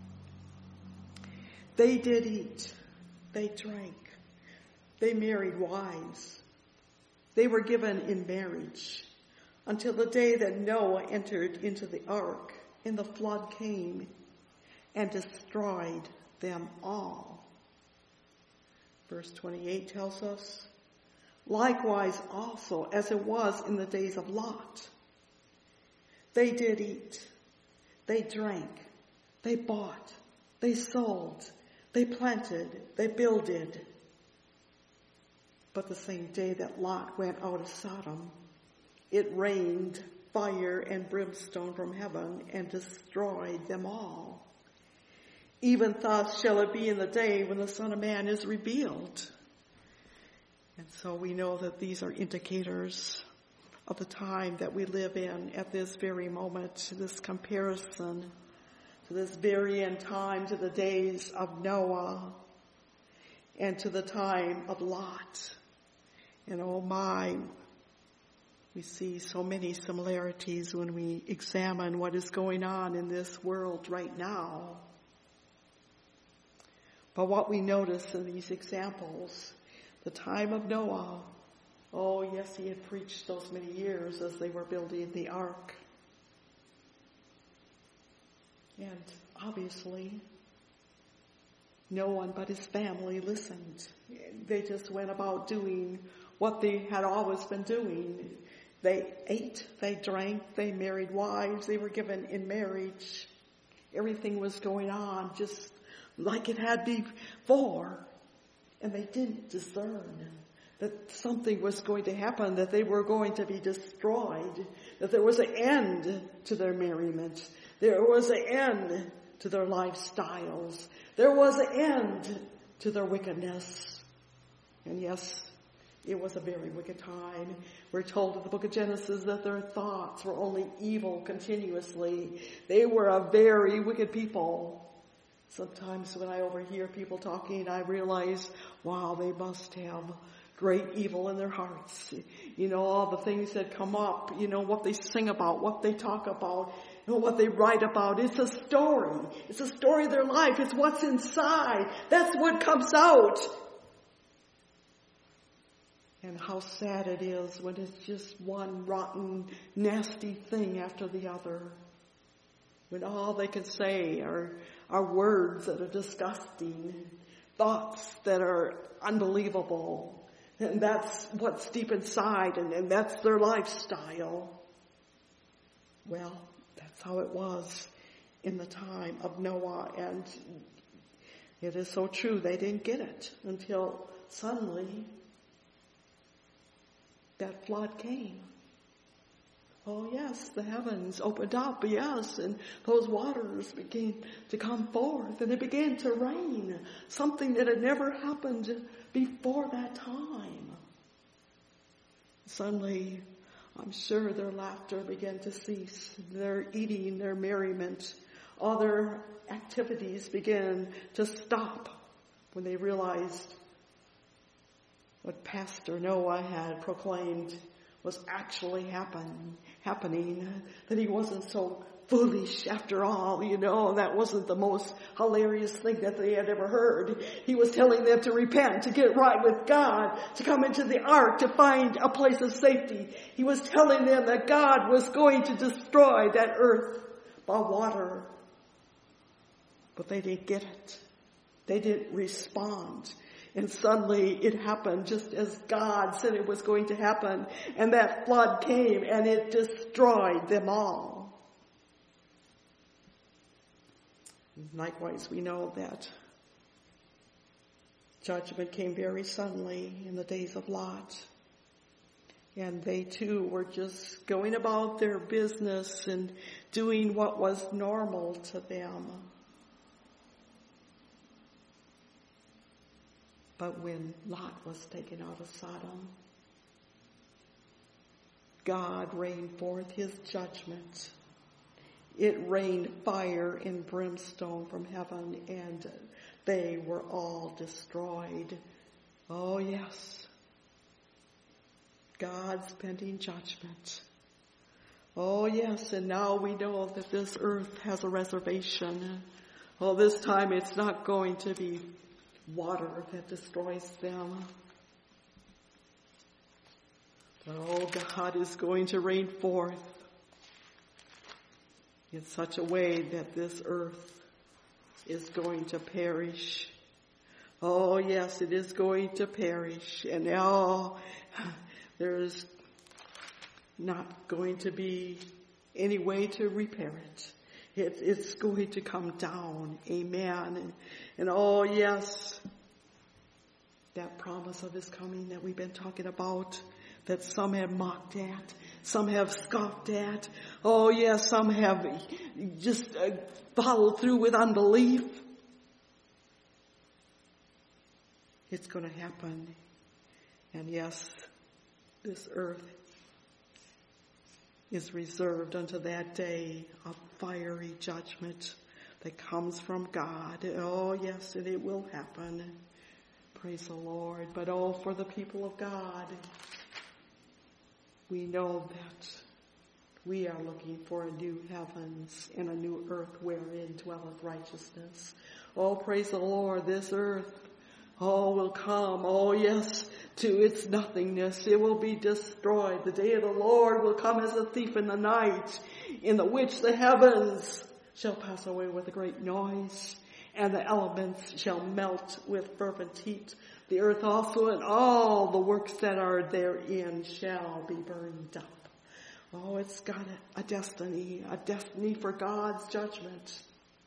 They did eat, they drank, they married wives, they were given in marriage, until the day that Noah entered into the ark, and the flood came and destroyed them all." Verse twenty-eight tells us, "Likewise also as it was in the days of Lot. They did eat, they drank, they bought, they sold, they planted, they builded. But the same day that Lot went out of Sodom, it rained fire and brimstone from heaven and destroyed them all. Even thus shall it be in the day when the Son of Man is revealed." And so we know that these are indicators of the time that we live in at this very moment, this comparison to this very end time, to the days of Noah and to the time of Lot. And oh my, we see so many similarities when we examine what is going on in this world right now. But what we notice in these examples, the time of Noah, oh yes, he had preached those many years as they were building the ark. And obviously, no one but his family listened. They just went about doing what they had always been doing. They ate, they drank, they married wives, they were given in marriage. Everything was going on just like it had before. And they didn't discern that something was going to happen, that they were going to be destroyed, that there was an end to their merriment. There was an end to their lifestyles. There was an end to their wickedness. And yes, it was a very wicked time. We're told in the book of Genesis that their thoughts were only evil continuously. They were a very wicked people. Sometimes when I overhear people talking, I realize, wow, they must have great evil in their hearts. You know, all the things that come up, you know, what they sing about, what they talk about, you know, what they write about. It's a story. It's a story of their life. It's what's inside. That's what comes out. And how sad it is when it's just one rotten, nasty thing after the other. When all they can say are, are words that are disgusting, thoughts that are unbelievable. And that's what's deep inside, and, and that's their lifestyle. Well, that's how it was in the time of Noah, and it is so true. They didn't get it until suddenly that flood came. Oh yes, the heavens opened up, yes, and those waters began to come forth, and it began to rain, something that had never happened before that time. Suddenly, I'm sure their laughter began to cease, their eating, their merriment, all their activities began to stop when they realized what Pastor Noah had proclaimed was actually happen, happening, that he wasn't so foolish after all, you know. That wasn't the most hilarious thing that they had ever heard. He was telling them to repent, to get right with God, to come into the ark, to find a place of safety. He was telling them that God was going to destroy that earth by water. But they didn't get it. They didn't respond. And suddenly it happened just as God said it was going to happen. And that flood came and it destroyed them all. Likewise, we know that judgment came very suddenly in the days of Lot. And they too were just going about their business and doing what was normal to them. But when Lot was taken out of Sodom, God rained forth his judgment. It rained fire and brimstone from heaven, and they were all destroyed. Oh, yes. God's pending judgment. Oh, yes, and now we know that this earth has a reservation. Oh, this time it's not going to be water that destroys them. Oh, God is going to rain forth in such a way that this earth is going to perish. Oh, yes, it is going to perish. And now there's not going to be any way to repair it. It, it's going to come down. Amen. And, and oh, yes, that promise of his coming that we've been talking about, that some have mocked at, some have scoffed at. Oh, yes, some have just uh, followed through with unbelief. It's going to happen. And yes, this earth is reserved unto that day of fiery judgment that comes from God. Oh, yes, and it will happen. Praise the Lord. But oh, for the people of God, we know that we are looking for a new heavens and a new earth wherein dwelleth righteousness. Oh, praise the Lord, this earth, oh, will come, oh, yes, to its nothingness. It will be destroyed. The day of the Lord will come as a thief in the night, in the which the heavens shall pass away with a great noise, and the elements shall melt with fervent heat. The earth also and all the works that are therein shall be burned up. Oh, it's got a, a destiny, a destiny for God's judgment.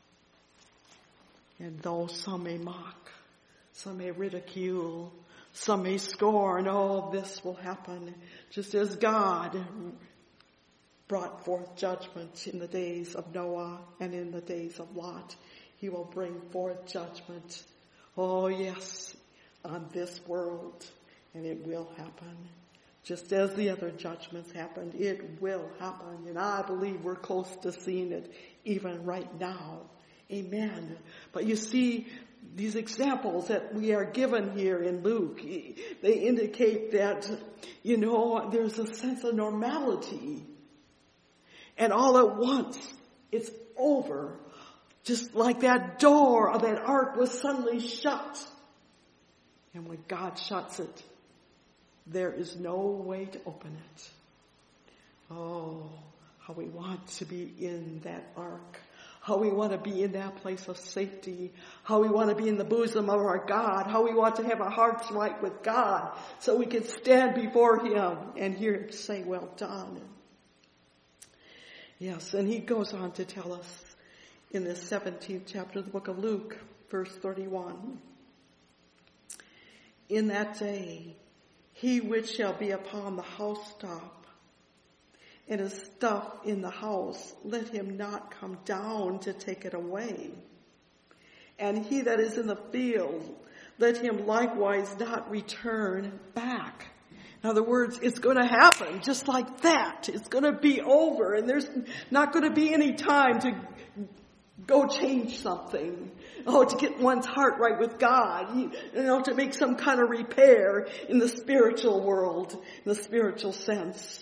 And though some may mock, some may ridicule, some may scorn, all this will happen just as God brought forth judgment in the days of Noah and in the days of Lot. He will bring forth judgment. Oh, yes, on this world, and it will happen. Just as the other judgments happened, it will happen. And I believe we're close to seeing it even right now. Amen. But you see, these examples that we are given here in Luke, they indicate that, you know, there's a sense of normality. And all at once, it's over. Just like that door of that ark was suddenly shut. And when God shuts it, there is no way to open it. Oh, how we want to be in that ark. How we want to be in that place of safety. How we want to be in the bosom of our God. How we want to have our hearts right with God so we can stand before Him and hear Him say, well done. Yes, and He goes on to tell us in the seventeenth chapter of the book of Luke, verse thirty-one. In that day, he which shall be upon the housetop, and his stuff in the house, let him not come down to take it away. And he that is in the field, let him likewise not return back. In other words, it's going to happen just like that. It's going to be over, and there's not going to be any time to go change something. Oh, to get one's heart right with God. You, you know, to make some kind of repair in the spiritual world, in the spiritual sense.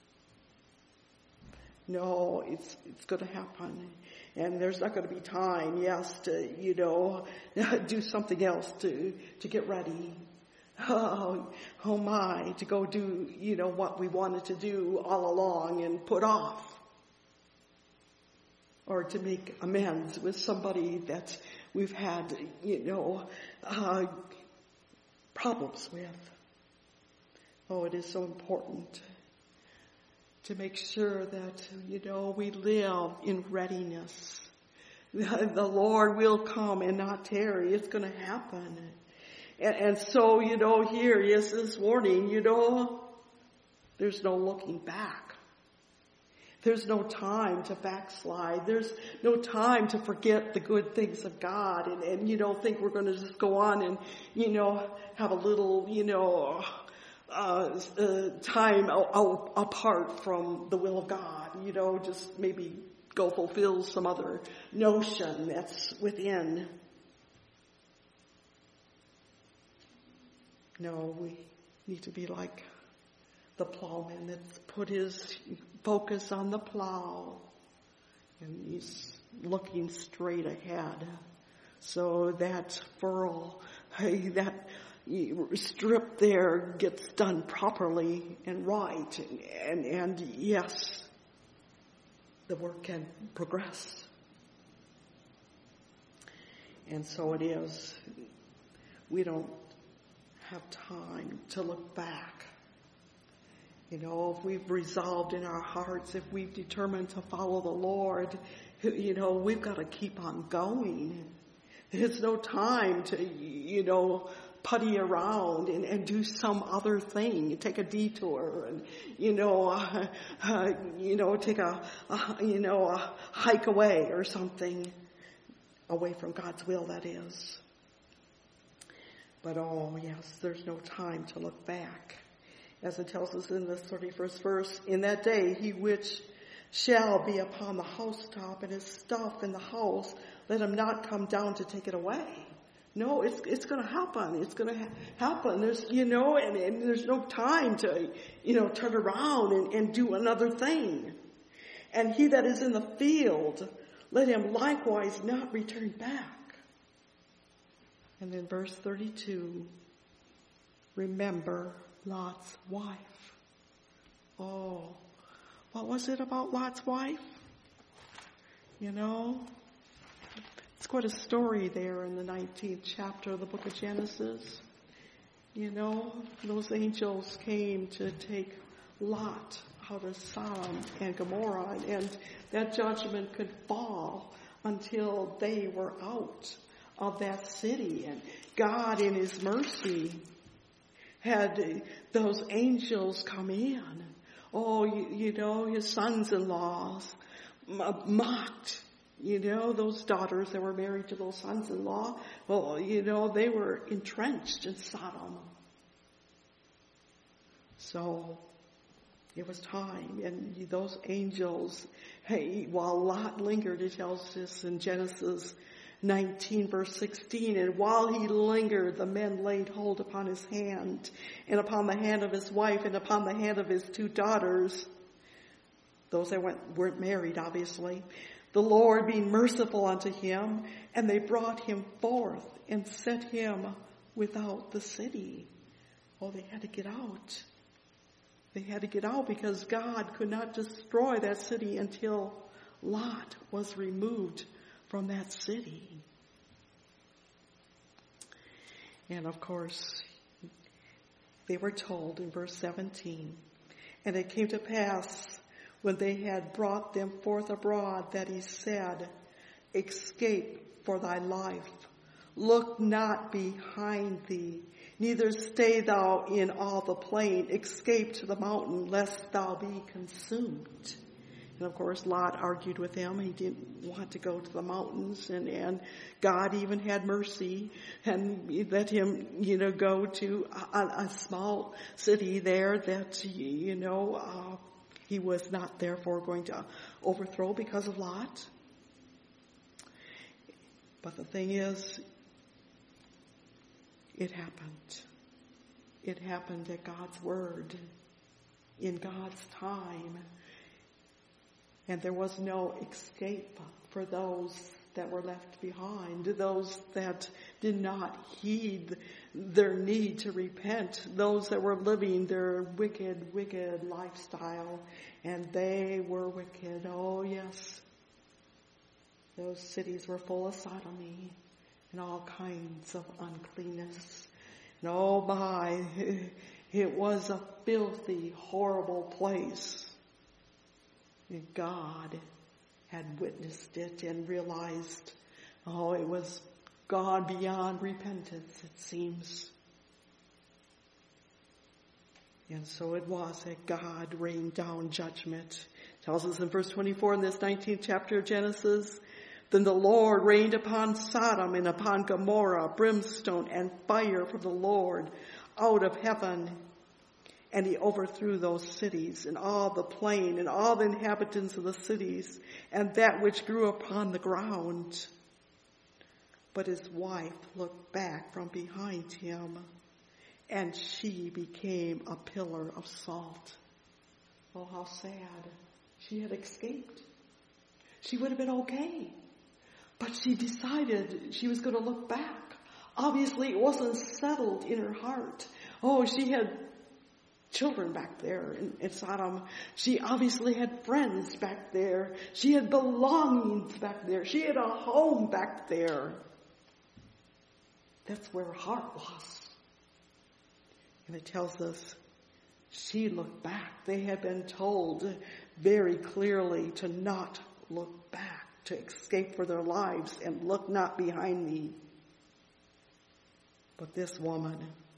No, it's it's going to happen. And there's not going to be time, yes, to, you know, do something else to, to get ready. Oh, oh my, to go do, you know, what we wanted to do all along and put off. or to make amends with somebody that we've had, you know, uh, problems with. Oh, it is so important to make sure that, you know, we live in readiness. The Lord will come and not tarry. It's going to happen. And, and so, you know, here, yes, this morning, you know, there's no looking back. There's no time to backslide. There's no time to forget the good things of God and, and you know, think we're going to just go on and, you know, have a little, you know, uh, uh time a, a, apart from the will of God. You know, just maybe go fulfill some other notion that's within. No, we need to be like the plowman that's put his focus on the plow and he's looking straight ahead. So that furrow, hey, that strip there gets done properly and right. And, and, and yes, the work can progress. And so it is. We don't have time to look back. You know, if we've resolved in our hearts, if we've determined to follow the Lord, you know, we've got to keep on going. There's no time to, you know, putty around and, and do some other thing, take a detour and, you know, uh, uh, you know, take a, a, you know, a hike away or something away from God's will, that is. But oh, yes, there's no time to look back. As it tells us in the thirty-first verse, in that day he which shall be upon the housetop and his stuff in the house, let him not come down to take it away. No, it's it's going to happen. It's going to ha- happen. There's, you know, and, and there's no time to, you know, turn around and, and do another thing. And he that is in the field, let him likewise not return back. And then verse thirty-two, remember Lot's wife. Oh, what was it about Lot's wife? You know, it's quite a story there in the nineteenth chapter of the book of Genesis. You know, those angels came to take Lot out of Sodom and Gomorrah, and that judgment could fall until they were out of that city. And God, in his mercy, had those angels come in. Oh, you, you know, his sons-in-laws mocked, you know, those daughters that were married to those sons-in-law. Well, you know, they were entrenched in Sodom. So it was time, and those angels, hey, while Lot lingered, it tells us in Genesis nineteen verse sixteen, and while he lingered, the men laid hold upon his hand, and upon the hand of his wife, and upon the hand of his two daughters, those that went, weren't married, obviously, the Lord being merciful unto him, and they brought him forth and set him without the city. Oh, they had to get out. They had to get out because God could not destroy that city until Lot was removed from that city. And of course, they were told in verse seventeen, and it came to pass when they had brought them forth abroad that he said, escape for thy life. Look not behind thee, neither stay thou in all the plain. Escape to the mountain, lest thou be consumed. And of course, Lot argued with him. He didn't want to go to the mountains, and, and God even had mercy and let him, you know, go to a, a small city there that, you know, uh, he was not therefore going to overthrow because of Lot. But the thing is, it happened. It happened at God's word, in God's time. And there was no escape for those that were left behind, those that did not heed their need to repent, those that were living their wicked, wicked lifestyle. And they were wicked. Oh, yes. Those cities were full of sodomy and all kinds of uncleanness. And oh my, it was a filthy, horrible place. And God had witnessed it and realized, oh, it was gone beyond repentance, it seems. And so it was that God rained down judgment. It tells us in verse twenty-four in this nineteenth chapter of Genesis, then the Lord rained upon Sodom and upon Gomorrah brimstone and fire from the Lord out of heaven. And he overthrew those cities and all the plain and all the inhabitants of the cities and that which grew upon the ground. But his wife looked back from behind him, and she became a pillar of salt. Oh, how sad. She had escaped. She would have been okay. But she decided she was going to look back. Obviously, it wasn't settled in her heart. Oh, she had children back there in, in Sodom. She obviously had friends back there. She had belongings back there. She had a home back there. That's where her heart was. And it tells us she looked back. They had been told very clearly to not look back, to escape for their lives and look not behind me. But this woman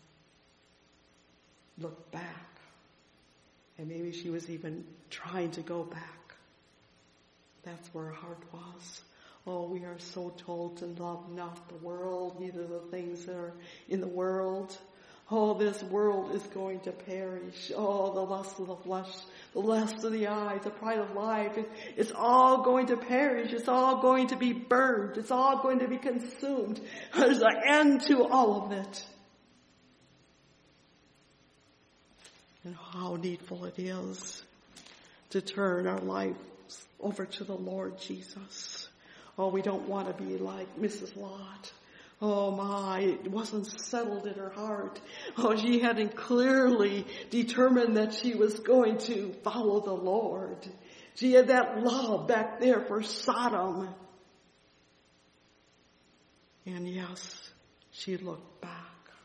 looked back. And maybe she was even trying to go back. That's where her heart was. Oh, we are so told to love not the world, neither the things that are in the world. Oh, this world is going to perish. Oh, the lust of the flesh, the lust of the eyes, the pride of life. It, it's all going to perish. It's all going to be burned. It's all going to be consumed. There's an end to all of it. And how needful it is to turn our lives over to the Lord Jesus. Oh, we don't want to be like Missus Lot. Oh my, it wasn't settled in her heart. Oh, she hadn't clearly determined that she was going to follow the Lord. She had that love back there for Sodom. And yes, she looked back.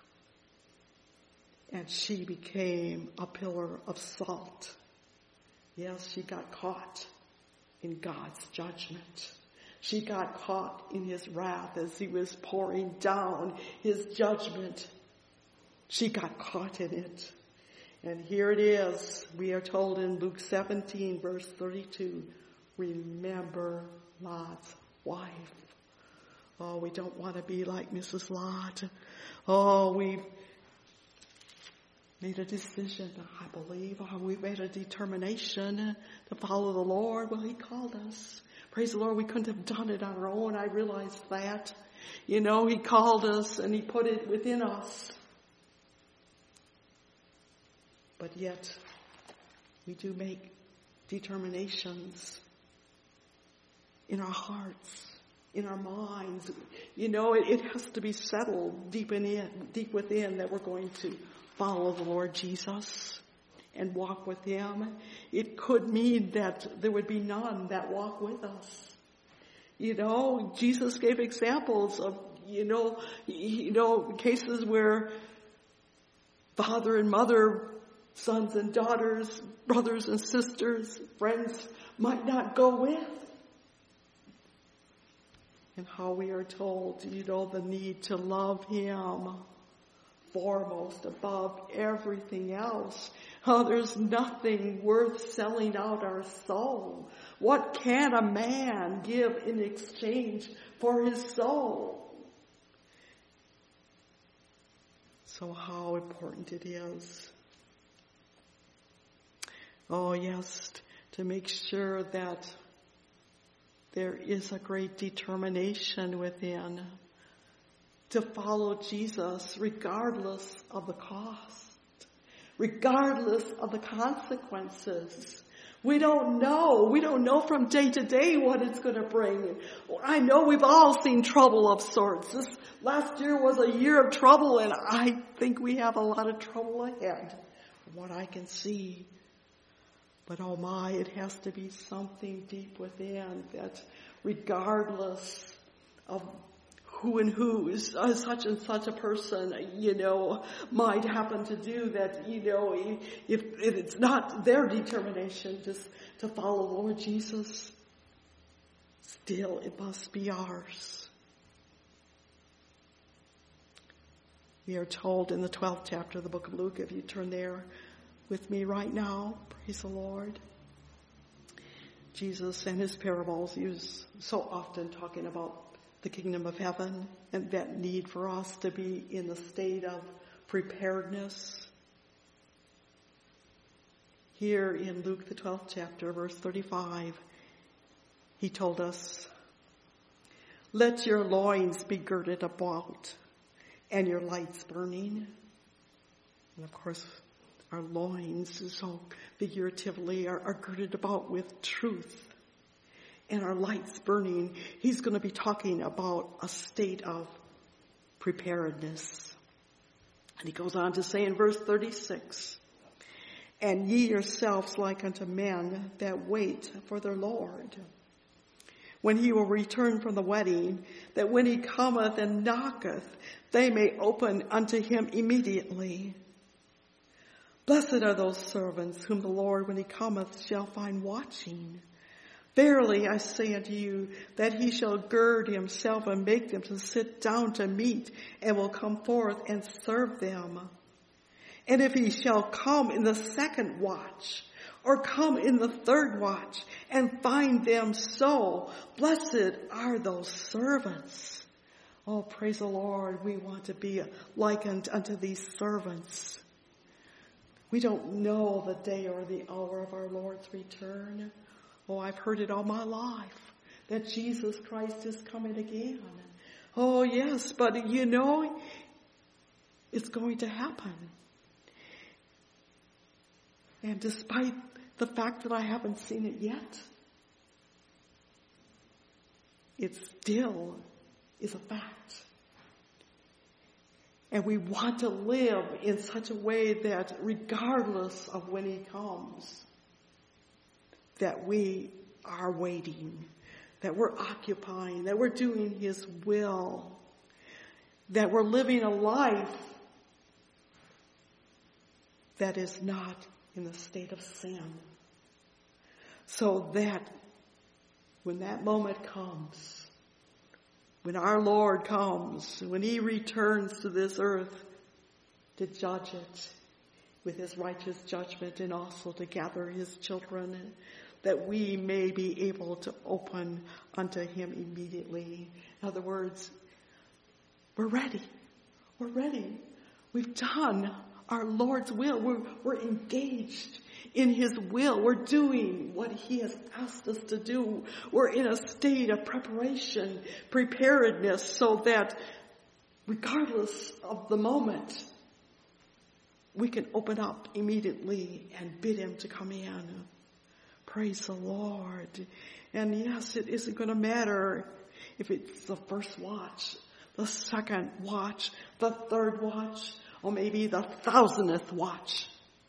And she became a pillar of salt. Yes, she got caught in God's judgment. She got caught in his wrath as he was pouring down his judgment. She got caught in it. And here it is. We are told in Luke seventeen, verse thirty-two, remember Lot's wife. Oh, we don't want to be like Missus Lot. Oh, we've made a decision, I believe. Oh, we've made a determination to follow the Lord. Well, he called us. Praise the Lord, we couldn't have done it on our own. I realized that. You know, he called us and he put it within us. But yet, we do make determinations in our hearts, in our minds. You know, it, it has to be settled deep in it, deep within that we're going to follow the Lord Jesus and walk with him. It could mean that there would be none that walk with us. You know, Jesus gave examples of, you know, you know, cases where father and mother, sons and daughters, brothers and sisters, friends might not go with. And how we are told, you know, the need to love him foremost above everything else. Oh, there's nothing worth selling out our soul. What can a man give in exchange for his soul? So how important it is. Oh yes, to make sure that there is a great determination within to follow Jesus regardless of the cost, regardless of the consequences. We don't know. We don't know from day to day what it's going to bring. I know we've all seen trouble of sorts. This last year was a year of trouble, and I think we have a lot of trouble ahead from what I can see. But oh my, it has to be something deep within that regardless of who and who is uh, such and such a person, you know, might happen to do that, you know, if, if it's not their determination just to follow Lord Jesus, still it must be ours. We are told in the twelfth chapter of the book of Luke, if you turn there with me right now, praise the Lord. Jesus and his parables, he was so often talking about the kingdom of heaven and that need for us to be in the state of preparedness. Here in Luke, the twelfth chapter, verse thirty-five, he told us, "Let your loins be girded about and your lights burning." And of course, our loins, so figuratively, are, are girded about with truth. And our lights burning. He's going to be talking about a state of preparedness. And he goes on to say in verse thirty-six, "And ye yourselves like unto men that wait for their Lord, when he will return from the wedding, that when he cometh and knocketh, they may open unto him immediately. Blessed are those servants whom the Lord, when he cometh, shall find watching. Verily I say unto you, that he shall gird himself and make them to sit down to meat, and will come forth and serve them. And if he shall come in the second watch, or come in the third watch, and find them so, blessed are those servants." Oh, praise the Lord. We want to be likened unto these servants. We don't know the day or the hour of our Lord's return. Oh, I've heard it all my life, that Jesus Christ is coming again. Oh, yes, but you know, it's going to happen. And despite the fact that I haven't seen it yet, it still is a fact. And we want to live in such a way that regardless of when he comes, that we are waiting, that we're occupying, that we're doing his will, that we're living a life that is not in the state of sin. So that when that moment comes, when our Lord comes, when he returns to this earth to judge it with his righteous judgment and also to gather his children, that we may be able to open unto him immediately. In other words, we're ready. We're ready. We've done our Lord's will. We're, we're engaged in his will. We're doing what he has asked us to do. We're in a state of preparation, preparedness, so that regardless of the moment, we can open up immediately and bid him to come in. Praise the Lord. And yes, it isn't going to matter if it's the first watch, the second watch, the third watch, or maybe the thousandth watch.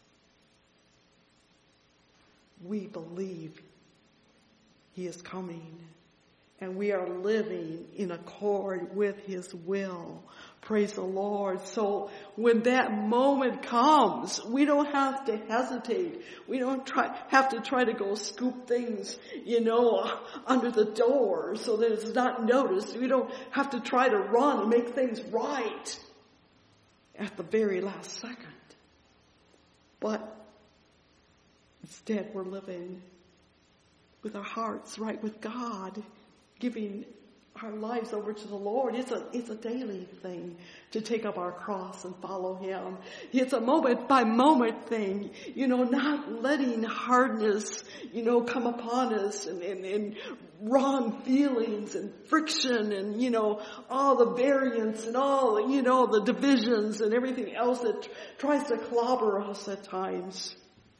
We believe he is coming, and we are living in accord with his will. Praise the Lord. So when that moment comes, we don't have to hesitate. We don't try, have to try to go scoop things, you know, under the door so that it's not noticed. We don't have to try to run and make things right at the very last second. But instead, we're living with our hearts right with God, giving our lives over to the Lord. It's a, it's a daily thing to take up our cross and follow him. It's a moment by moment thing, you know, not letting hardness, you know, come upon us and, and, and wrong feelings and friction and, you know, all the variance and all, you know, the divisions and everything else that tries to clobber us at times.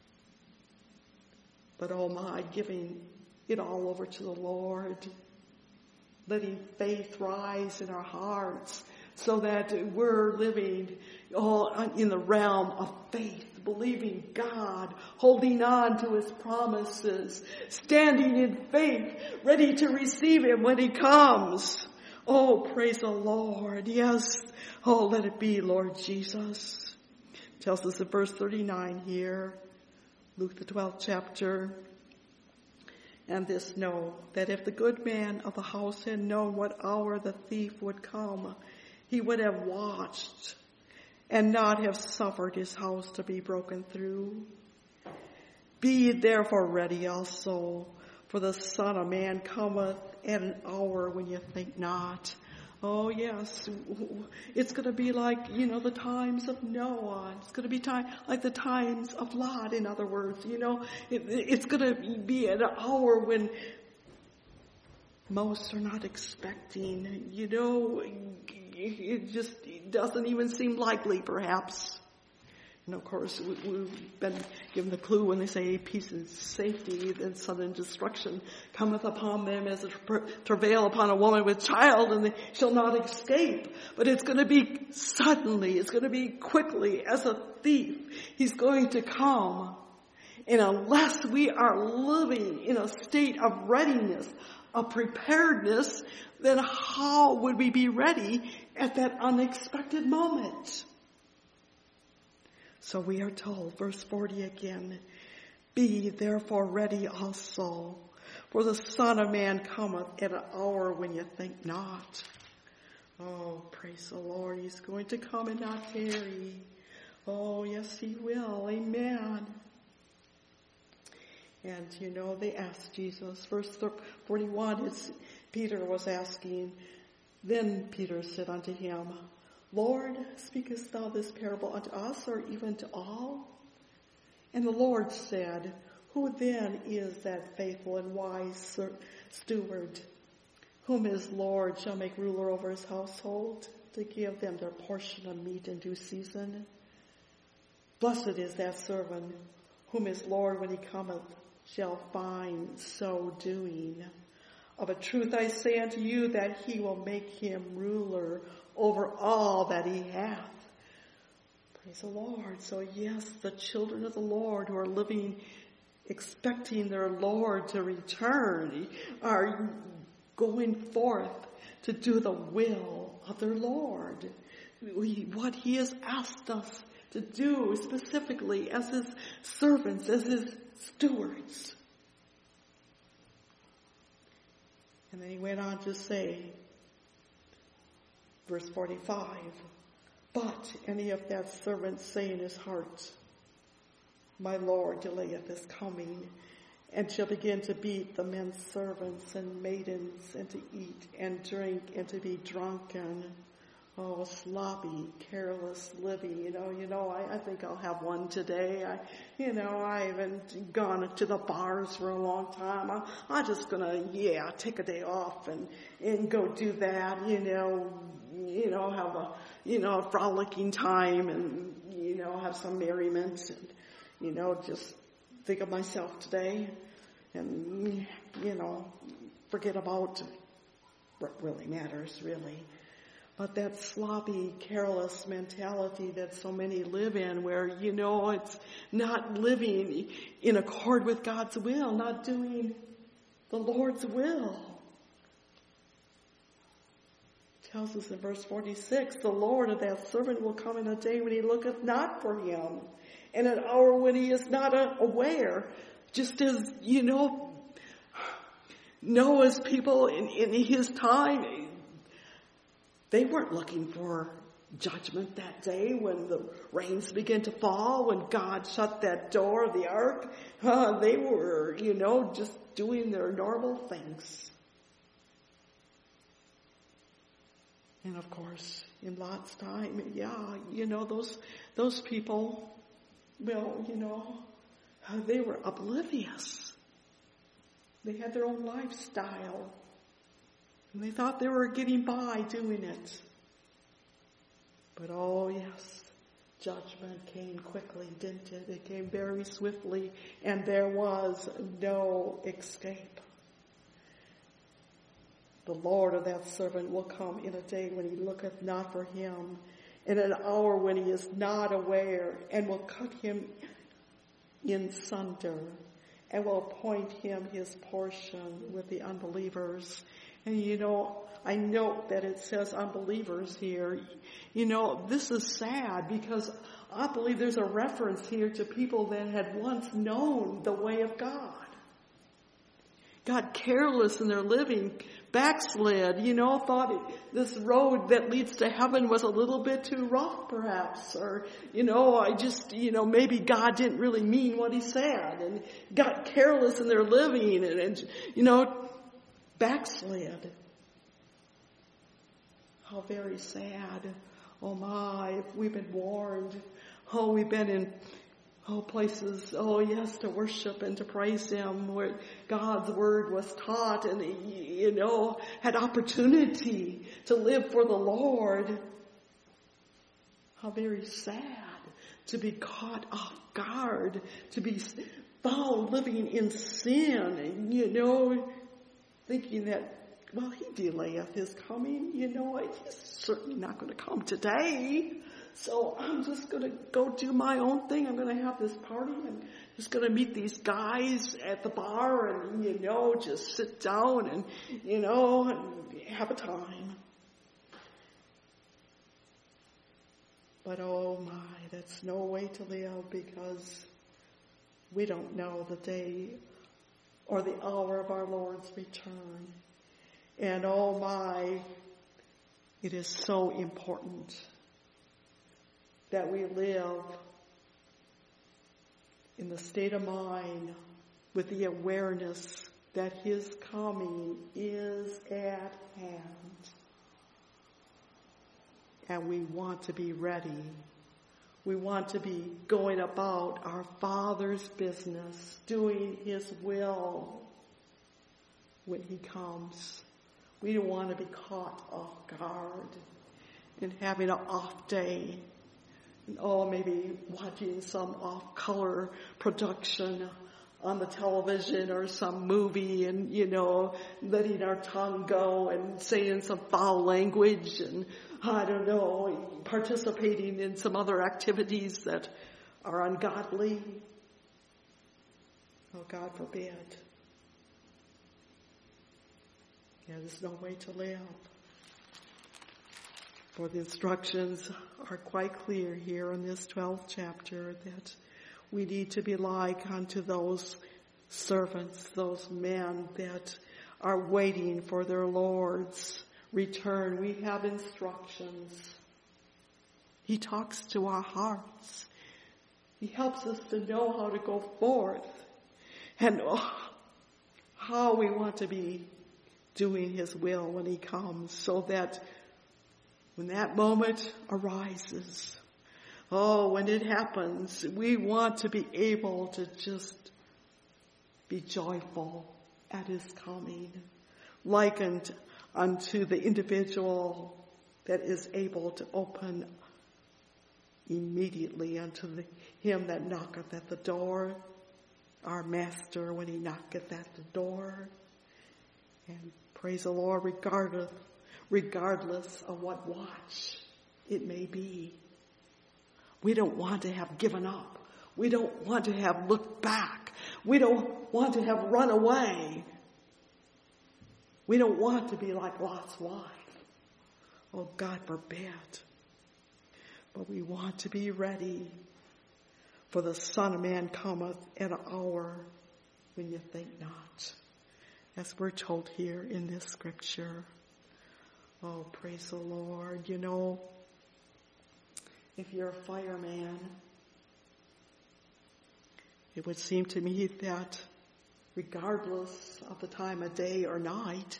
But oh my, giving it all over to the Lord, letting faith rise in our hearts so that we're living all in the realm of faith believing God, holding on to his promises, standing in faith, ready to receive him when he comes. Oh, praise the Lord. Yes. Oh, let it be, Lord Jesus. It tells us in verse thirty-nine here, Luke the twelfth chapter. And this know, that if the good man of the house had known what hour the thief would come, he would have watched and not have suffered his house to be broken through. Be therefore ready also, for the Son of Man cometh at an hour when you think not. Oh yes, it's going to be like, you know, the times of Noah. It's going to be time like the times of Lot, in other words. You know, it, it's going to be at an hour when most are not expecting. You know, it just doesn't even seem likely, perhaps. And of course, we've been given the clue when they say peace and safety, then sudden destruction cometh upon them as a travail upon a woman with child, and they shall not escape. But it's going to be suddenly, it's going to be quickly, as a thief. He's going to come. And unless we are living in a state of readiness, of preparedness, then how would we be ready at that unexpected moment? So we are told, verse forty again, be therefore ready also, for the Son of Man cometh at an hour when you think not. Oh, praise the Lord, he's going to come and not tarry. Oh, yes, he will. Amen. And, you know, they asked Jesus, verse forty-one, is Peter was asking, then Peter said unto him, Lord, speakest thou this parable unto us, or even to all? And the Lord said, who then is that faithful and wise steward, whom his Lord shall make ruler over his household, to give them their portion of meat in due season? Blessed is that servant, whom his Lord, when he cometh, shall find so doing. Of a truth I say unto you, that he will make him ruler over all that he hath. Praise the Lord. So yes, the children of the Lord who are living, expecting their Lord to return, are going forth to do the will of their Lord. We, what he has asked us to do specifically as his servants, as his stewards. And then he went on to say, verse forty-five, but any of that servant say in his heart, my Lord delayeth his coming, and shall begin to beat the men servants and maidens, and to eat and drink and to be drunken. Oh, sloppy, careless living. You know, you know, I, I think I'll have one today. I, you know, I haven't gone to the bars for a long time. I, I'm just gonna, yeah, take a day off and, and go do that, you know, you know, have a, you know, a frolicking time and, you know, have some merriment and, you know, just think of myself today and, you know, forget about what really matters, really. But that sloppy, careless mentality that so many live in, where, you know, it's not living in accord with God's will, not doing the Lord's will. It tells us in verse forty-six, the Lord of that servant will come in a day when he looketh not for him, and an hour when he is not aware. Just as, you know, Noah's people in, in his time, they weren't looking for judgment that day when the rains began to fall, when God shut that door of the ark. Uh, they were, you know, just doing their normal things. And of course, in Lot's time, yeah, you know, those those people, well, you know, they were oblivious. They had their own lifestyle. And they thought they were getting by doing it. But oh yes, judgment came quickly, didn't it? It came very swiftly, and there was no escape. The Lord of that servant will come in a day when he looketh not for him, in an hour when he is not aware, and will cut him in sunder, and will appoint him his portion with the unbelievers. And you know, I note that it says unbelievers here. You know, this is sad because I believe there's a reference here to people that had once known the way of God. Got careless in their living, backslid, you know, thought it, this road that leads to heaven was a little bit too rough perhaps. Or, you know, I just, you know, maybe God didn't really mean what he said. And got careless in their living and, and you know, backslid. How very sad. Oh my, if we've been warned. Oh, we've been in oh places, oh yes, to worship and to praise him where God's word was taught and, you know, had opportunity to live for the Lord. How very sad to be caught off guard, to be found living in sin and, you know, thinking that, well, he delayeth his coming, you know, he's certainly not going to come today. So I'm just going to go do my own thing. I'm going to have this party. I'm just going to meet these guys at the bar and, you know, just sit down and, you know, and have a time. But oh my, that's no way to live because we don't know the day or the hour of our Lord's return. And oh my, it is so important that we live in the state of mind with the awareness that his coming is at hand. And we want to be ready. We want to be going about our Father's business, doing his will when he comes. We don't want to be caught off guard and having an off day. Oh, maybe watching some off-color production on the television or some movie and, you know, letting our tongue go and saying some foul language and, I don't know, participating in some other activities that are ungodly. Oh, God forbid. Yeah, there's no way to live. For the instructions are quite clear here in this twelfth chapter that we need to be like unto those servants, those men that are waiting for their Lord's return. We have instructions. He talks to our hearts. He helps us to know how to go forth and oh, how we want to be doing his will when he comes, so that when that moment arises, oh, when it happens, we want to be able to just be joyful at his coming, likened unto the individual that is able to open immediately unto the, him that knocketh at the door, our master when he knocketh at the door. And praise the Lord, regardless regardless of what watch it may be. We don't want to have given up. We don't want to have looked back. We don't want to have run away. We don't want to be like Lot's wife. Oh, God forbid. But we want to be ready, for the Son of Man cometh at an hour when you think not, as we're told here in this scripture. Oh, praise the Lord. You know, if you're a fireman, it would seem to me that regardless of the time of day or night,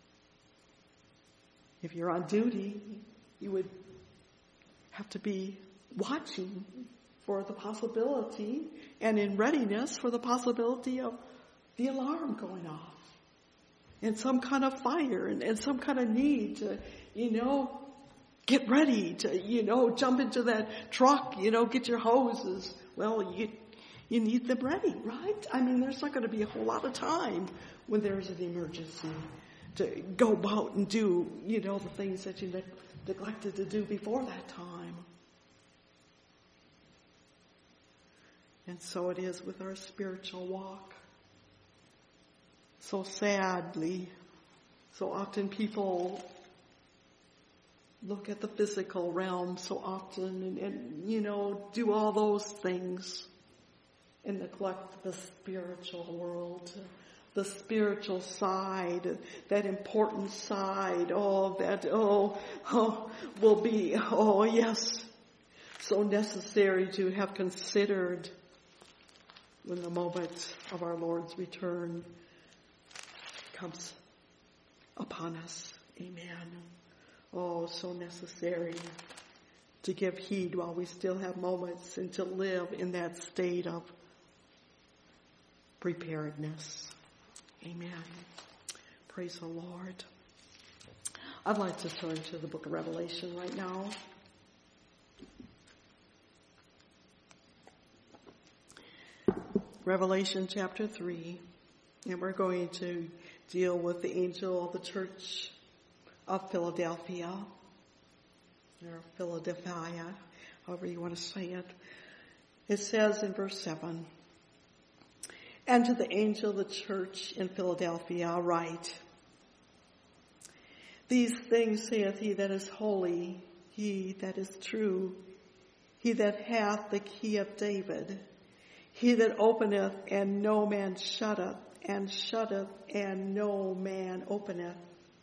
if you're on duty, you would have to be watching for the possibility and in readiness for the possibility of the alarm going off. And some kind of fire and, and some kind of need to, you know, get ready to, you know, jump into that truck, you know, get your hoses. Well, you you need them ready, right? I mean, there's not going to be a whole lot of time when there's an emergency to go about and do, you know, the things that you neglected to do before that time. And so it is with our spiritual walk. So sadly, so often people look at the physical realm so often and, and, you know, do all those things and neglect the spiritual world, the spiritual side, that important side, oh, that, oh, oh, will be, oh, yes, so necessary to have considered when the moment of our Lord's return comes upon us. Amen. Oh, so necessary to give heed while we still have moments and to live in that state of preparedness. Amen. Praise the Lord. I'd like to turn to the book of Revelation right now. Revelation chapter three. And we're going to deal with the angel of the church of Philadelphia, or Philadelphia, however you want to say it. It says in verse seven, "And to the angel of the church in Philadelphia write, These things saith he that is holy, he that is true, he that hath the key of David, he that openeth and no man shutteth, and shutteth and no man openeth.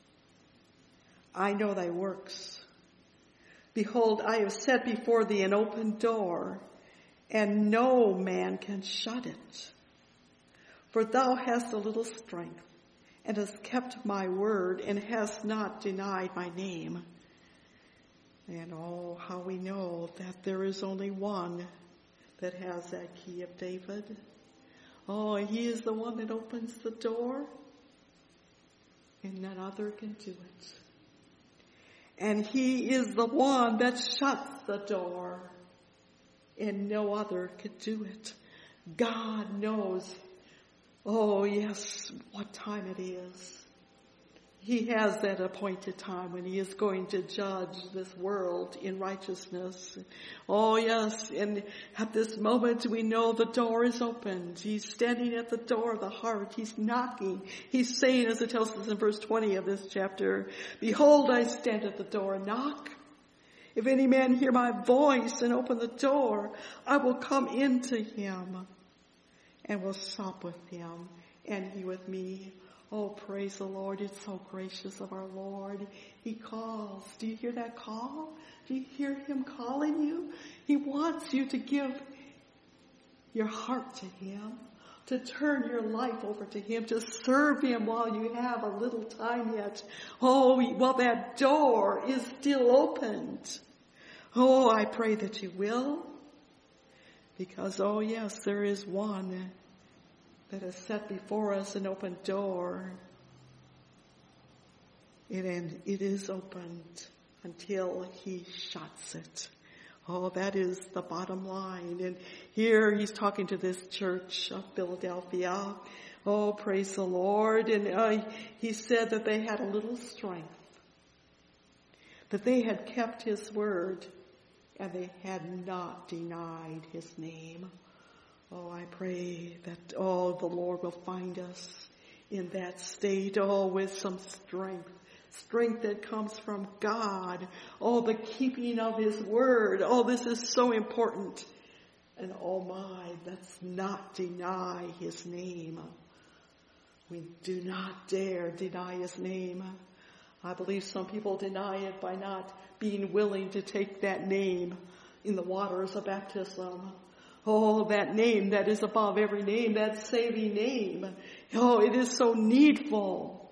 I know thy works. Behold, I have set before thee an open door, and no man can shut it. For thou hast a little strength, and hast kept my word, and hast not denied my name. And oh, how we know that there is only one that has that key of David. Oh, he is the one that opens the door, and none other can do it. And he is the one that shuts the door, and no other could do it. God knows, oh yes, what time it is. He has that appointed time when he is going to judge this world in righteousness. Oh yes, and at this moment we know the door is opened. He's standing at the door of the heart. He's knocking. He's saying, as it tells us in verse twenty of this chapter, Behold, I stand at the door and knock. If any man hear my voice and open the door, I will come into him and will sup with him and he with me. Oh, praise the Lord. It's so gracious of our Lord. He calls. Do you hear that call? Do you hear him calling you? He wants you to give your heart to him, to turn your life over to him, to serve him while you have a little time yet. Oh, well, that door is still opened. Oh, I pray that you will. Because, oh yes, there is one that has set before us an open door. And it is opened until he shuts it. Oh, that is the bottom line. And here he's talking to this church of Philadelphia. Oh, praise the Lord. And uh, he said that they had a little strength, that they had kept his word, and they had not denied his name. Oh, I pray that, oh, the Lord will find us in that state, oh, with some strength. Strength that comes from God. Oh, the keeping of his word. Oh, this is so important. And oh my, let's not deny his name. We do not dare deny his name. I believe some people deny it by not being willing to take that name in the waters of baptism. Oh, that name that is above every name, that saving name. Oh, it is so needful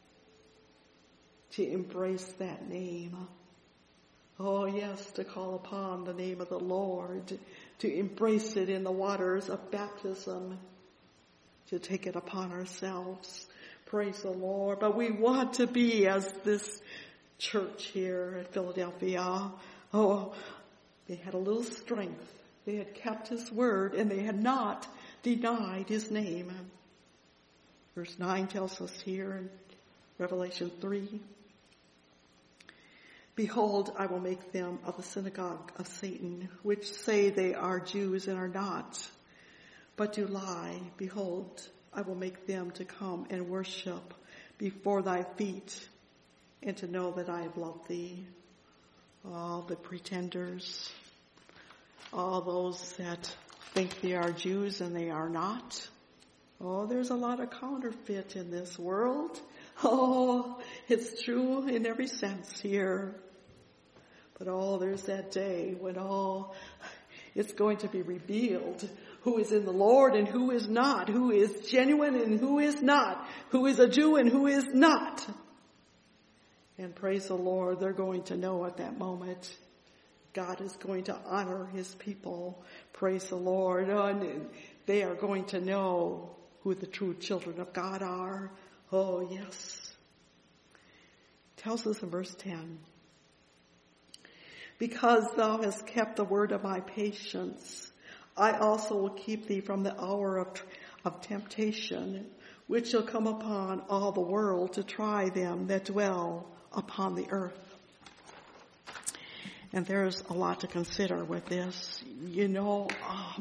to embrace that name. Oh, yes, to call upon the name of the Lord, to embrace it in the waters of baptism, to take it upon ourselves. Praise the Lord. But we want to be as this church here at Philadelphia. Oh, they had a little strength. They had kept his word, and they had not denied his name. Verse nine tells us here in Revelation three, Behold, I will make them of the synagogue of Satan, which say they are Jews and are not, but do lie. Behold, I will make them to come and worship before thy feet, and to know that I have loved thee. All the pretenders, all those that think they are Jews and they are not. Oh, there's a lot of counterfeit in this world. Oh, it's true in every sense here. But oh, there's that day when oh, it's going to be revealed who is in the Lord and who is not, who is genuine and who is not, who is a Jew and who is not. And praise the Lord, they're going to know at that moment. God is going to honor his people. Praise the Lord. And they are going to know who the true children of God are. Oh, yes. It tells us in verse ten. Because thou hast kept the word of my patience, I also will keep thee from the hour of, of temptation, which shall come upon all the world to try them that dwell upon the earth. And there's a lot to consider with this. You know, um,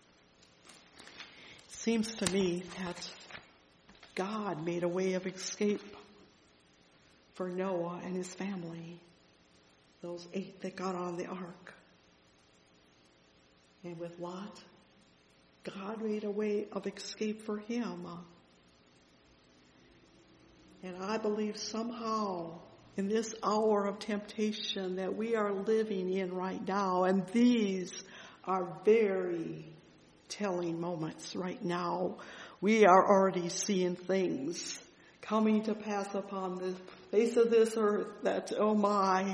it seems to me that God made a way of escape for Noah and his family, those eight that got on the ark. And with Lot, God made a way of escape for him. And I believe somehow in this hour of temptation that we are living in right now, and these are very telling moments right now. We are already seeing things coming to pass upon the face of this earth that, oh my,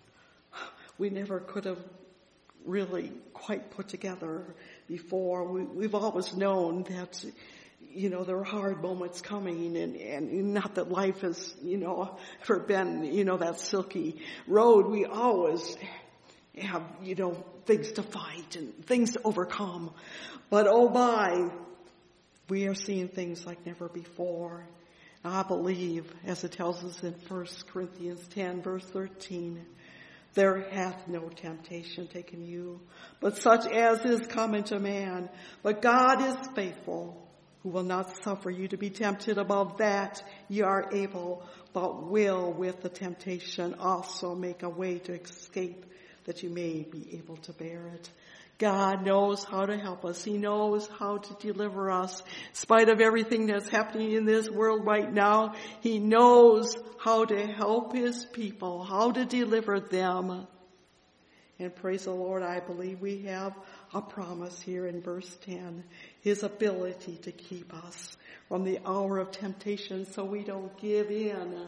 we never could have really quite put together before. We, we've always known that, you know, there are hard moments coming, and, and not that life has, you know, ever been, you know, that silky road. We always have, you know, things to fight and things to overcome. But oh my, we are seeing things like never before. I believe, as it tells us in First Corinthians ten, verse thirteen, there hath no temptation taken you, but such as is common to man. But God is faithful, who will not suffer you to be tempted above that ye are able, but will with the temptation also make a way to escape, that you may be able to bear it. God knows how to help us. He knows how to deliver us. In spite of everything that's happening in this world right now, he knows how to help his people, how to deliver them. And praise the Lord, I believe we have a promise here in verse ten. His ability to keep us from the hour of temptation so we don't give in,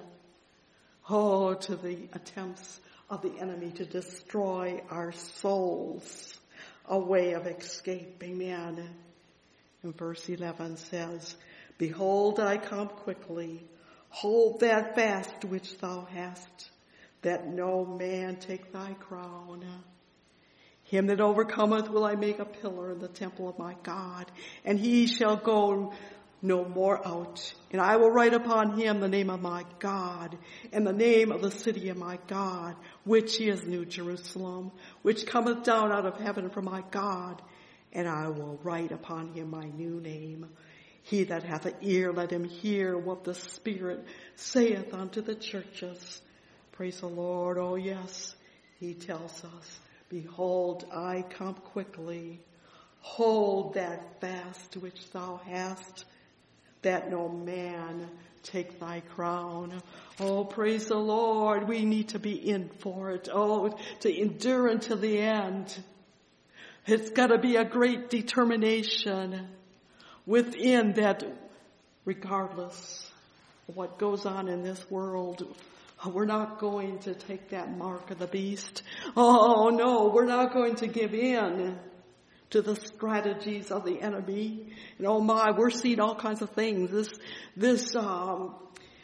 oh, to the attempts of the enemy to destroy our souls. A way of escape. Amen. And verse eleven says, behold, I come quickly. Hold that fast which thou hast, that no man take thy crown. Him that overcometh will I make a pillar in the temple of my God, and he shall go no more out. And I will write upon him the name of my God, and the name of the city of my God, which is New Jerusalem, which cometh down out of heaven from my God. And I will write upon him my new name. He that hath an ear, let him hear what the Spirit saith unto the churches. Praise the Lord. Oh yes, he tells us, behold, I come quickly. Hold that fast which thou hast, that no man take thy crown. Oh, praise the Lord. We need to be in for it. Oh, to endure until the end. It's got to be a great determination within that, regardless of what goes on in this world. We're not going to take that mark of the beast. Oh, no, we're not going to give in to the strategies of the enemy. And oh my, we're seeing all kinds of things. This, this, um,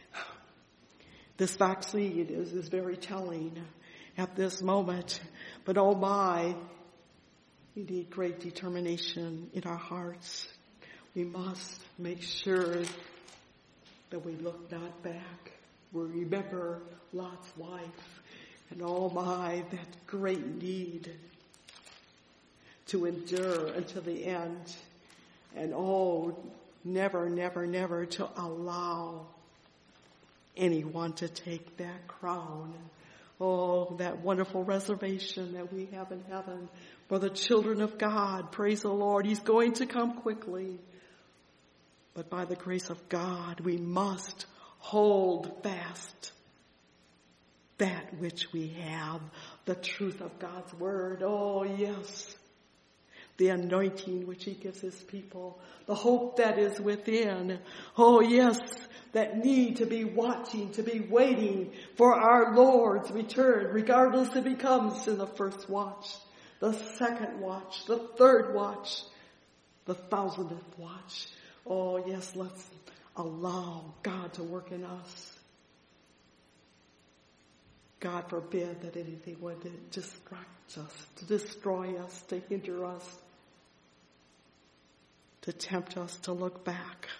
this vaccine is, is very telling at this moment. But oh my, we need great determination in our hearts. We must make sure that we look not back. We remember Lot's wife. And oh my, that great need to endure until the end. And oh, never, never, never to allow anyone to take that crown. Oh, that wonderful reservation that we have in heaven for the children of God. Praise the Lord. He's going to come quickly. But by the grace of God, we must hold fast that which we have, the truth of God's word. Oh, yes. The anointing which he gives his people, the hope that is within. Oh, yes, that need to be watching, to be waiting for our Lord's return, regardless if he comes in the first watch, the second watch, the third watch, the thousandth watch. Oh, yes, let's allow God to work in us. God forbid that anything would distract us, to destroy us, to hinder us, to tempt us to look back.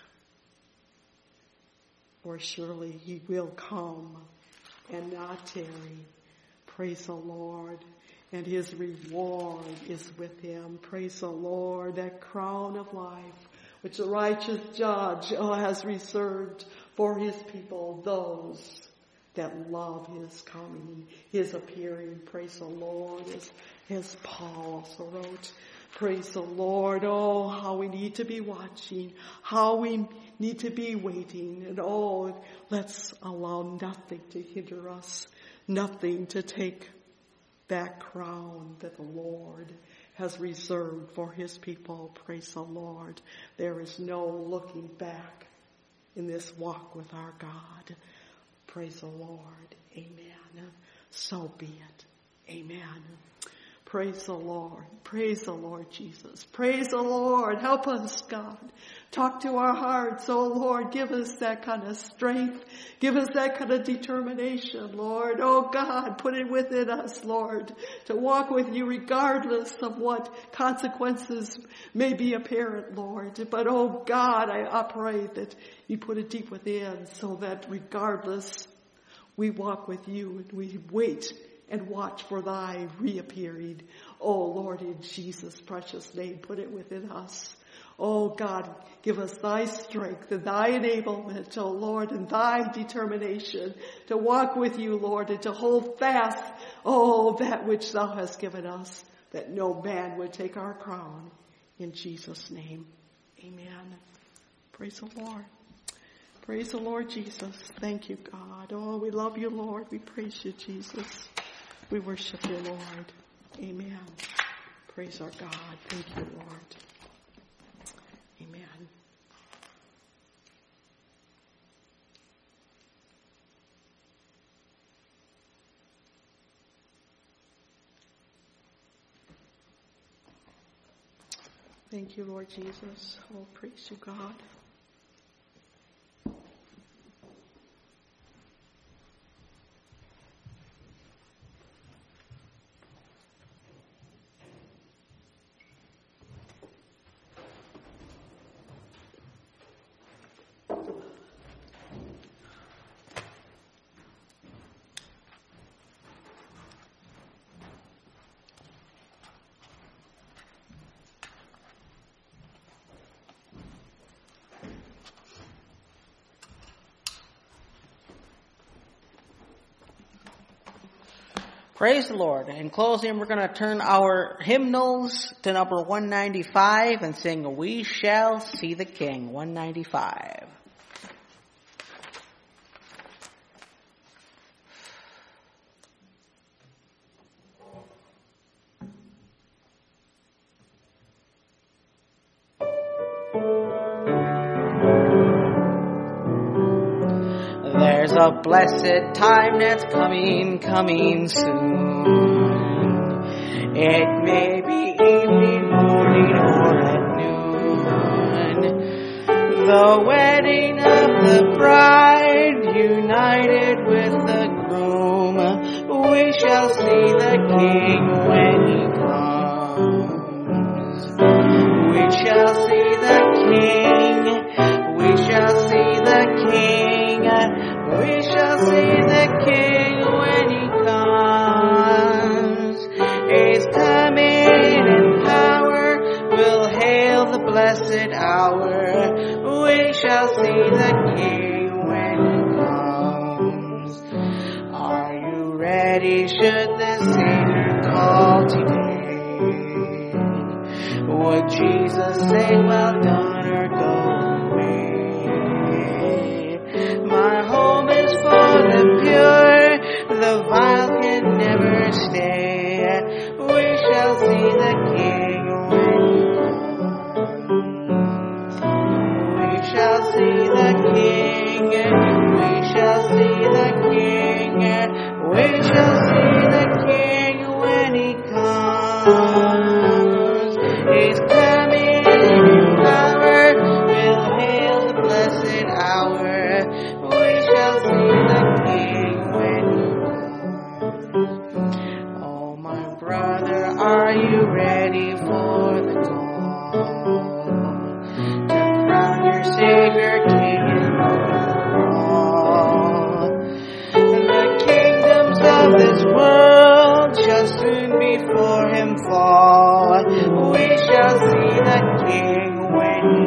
For surely he will come and not tarry. Praise the Lord. And his reward is with him. Praise the Lord. That crown of life which the righteous judge oh, has reserved for his people, those that love his coming, his appearing. Praise the Lord. As, as Paul also wrote, praise the Lord. Oh, how we need to be watching, how we need to be waiting. And oh, let's allow nothing to hinder us, nothing to take that crown that the Lord has reserved for his people. Praise the Lord. There is no looking back in this walk with our God. Praise the Lord. Amen. So be it. Amen. Praise the Lord. Praise the Lord Jesus. Praise the Lord. Help us, God. Talk to our hearts. Oh, Lord, give us that kind of strength. Give us that kind of determination, Lord. Oh, God, put it within us, Lord, to walk with you regardless of what consequences may be apparent, Lord. But, oh, God, I, I pray that you put it deep within so that regardless, we walk with you and we wait and watch for thy reappearing. Oh, Lord, in Jesus' precious name, put it within us. Oh, God, give us thy strength and thy enablement, oh, Lord, and thy determination to walk with you, Lord, and to hold fast, oh, that which thou hast given us, that no man would take our crown. In Jesus' name, amen. Praise the Lord. Praise the Lord Jesus. Thank you, God. Oh, we love you, Lord. We praise you, Jesus. We worship you, Lord. Amen. Praise our God. Thank you, Lord. Amen. Thank you, Lord Jesus. Oh, praise you, God. Praise the Lord. In closing, we're going to turn our hymnals to number one ninety-five and sing We Shall See the King, one ninety-five. There's a blessed time that's coming, coming soon. It may be evening, morning, or at noon. The wedding of the bride united with the groom. We shall see the King when he comes. We shall see the King. We shall see the King. We shall see the King when he comes. blessed hour. We shall see the King when he comes. Are you ready? Should the Savior call today? Would Jesus say, well done, or go away? My home is for the pure, the vile can never stay. We shall see the King when he comes. We shall see the King. We shall see the King. We shall see the King when he comes. He's coming in power. We'll hail the blessed hour. We shall see the King when he comes. Oh, my brother, are you ready for the call to crown your Savior King in all? The kingdoms of this world shall soon before him fall. We shall see the King when he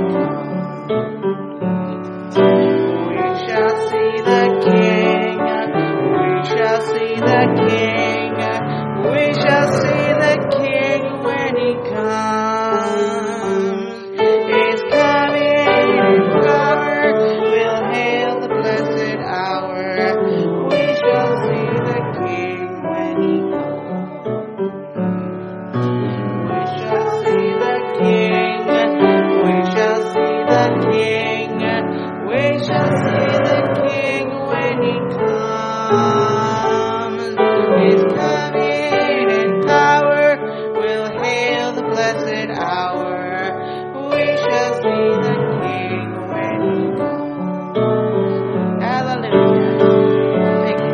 comes. We shall see the King. We shall see the King. We shall see the King when he comes. He's coming in power. We'll hail the blessed hour. We shall see the King when he comes. We shall see the King. We shall see the King. We shall see the King when he comes. He's coming in power. We'll hail the blessed hour. We shall see the King when he comes. Hallelujah. Thank you,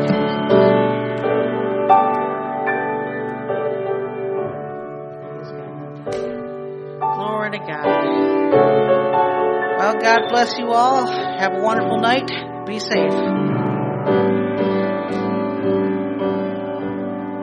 Jesus. Glory to God. Well, God bless you all. Have a wonderful night. Be safe.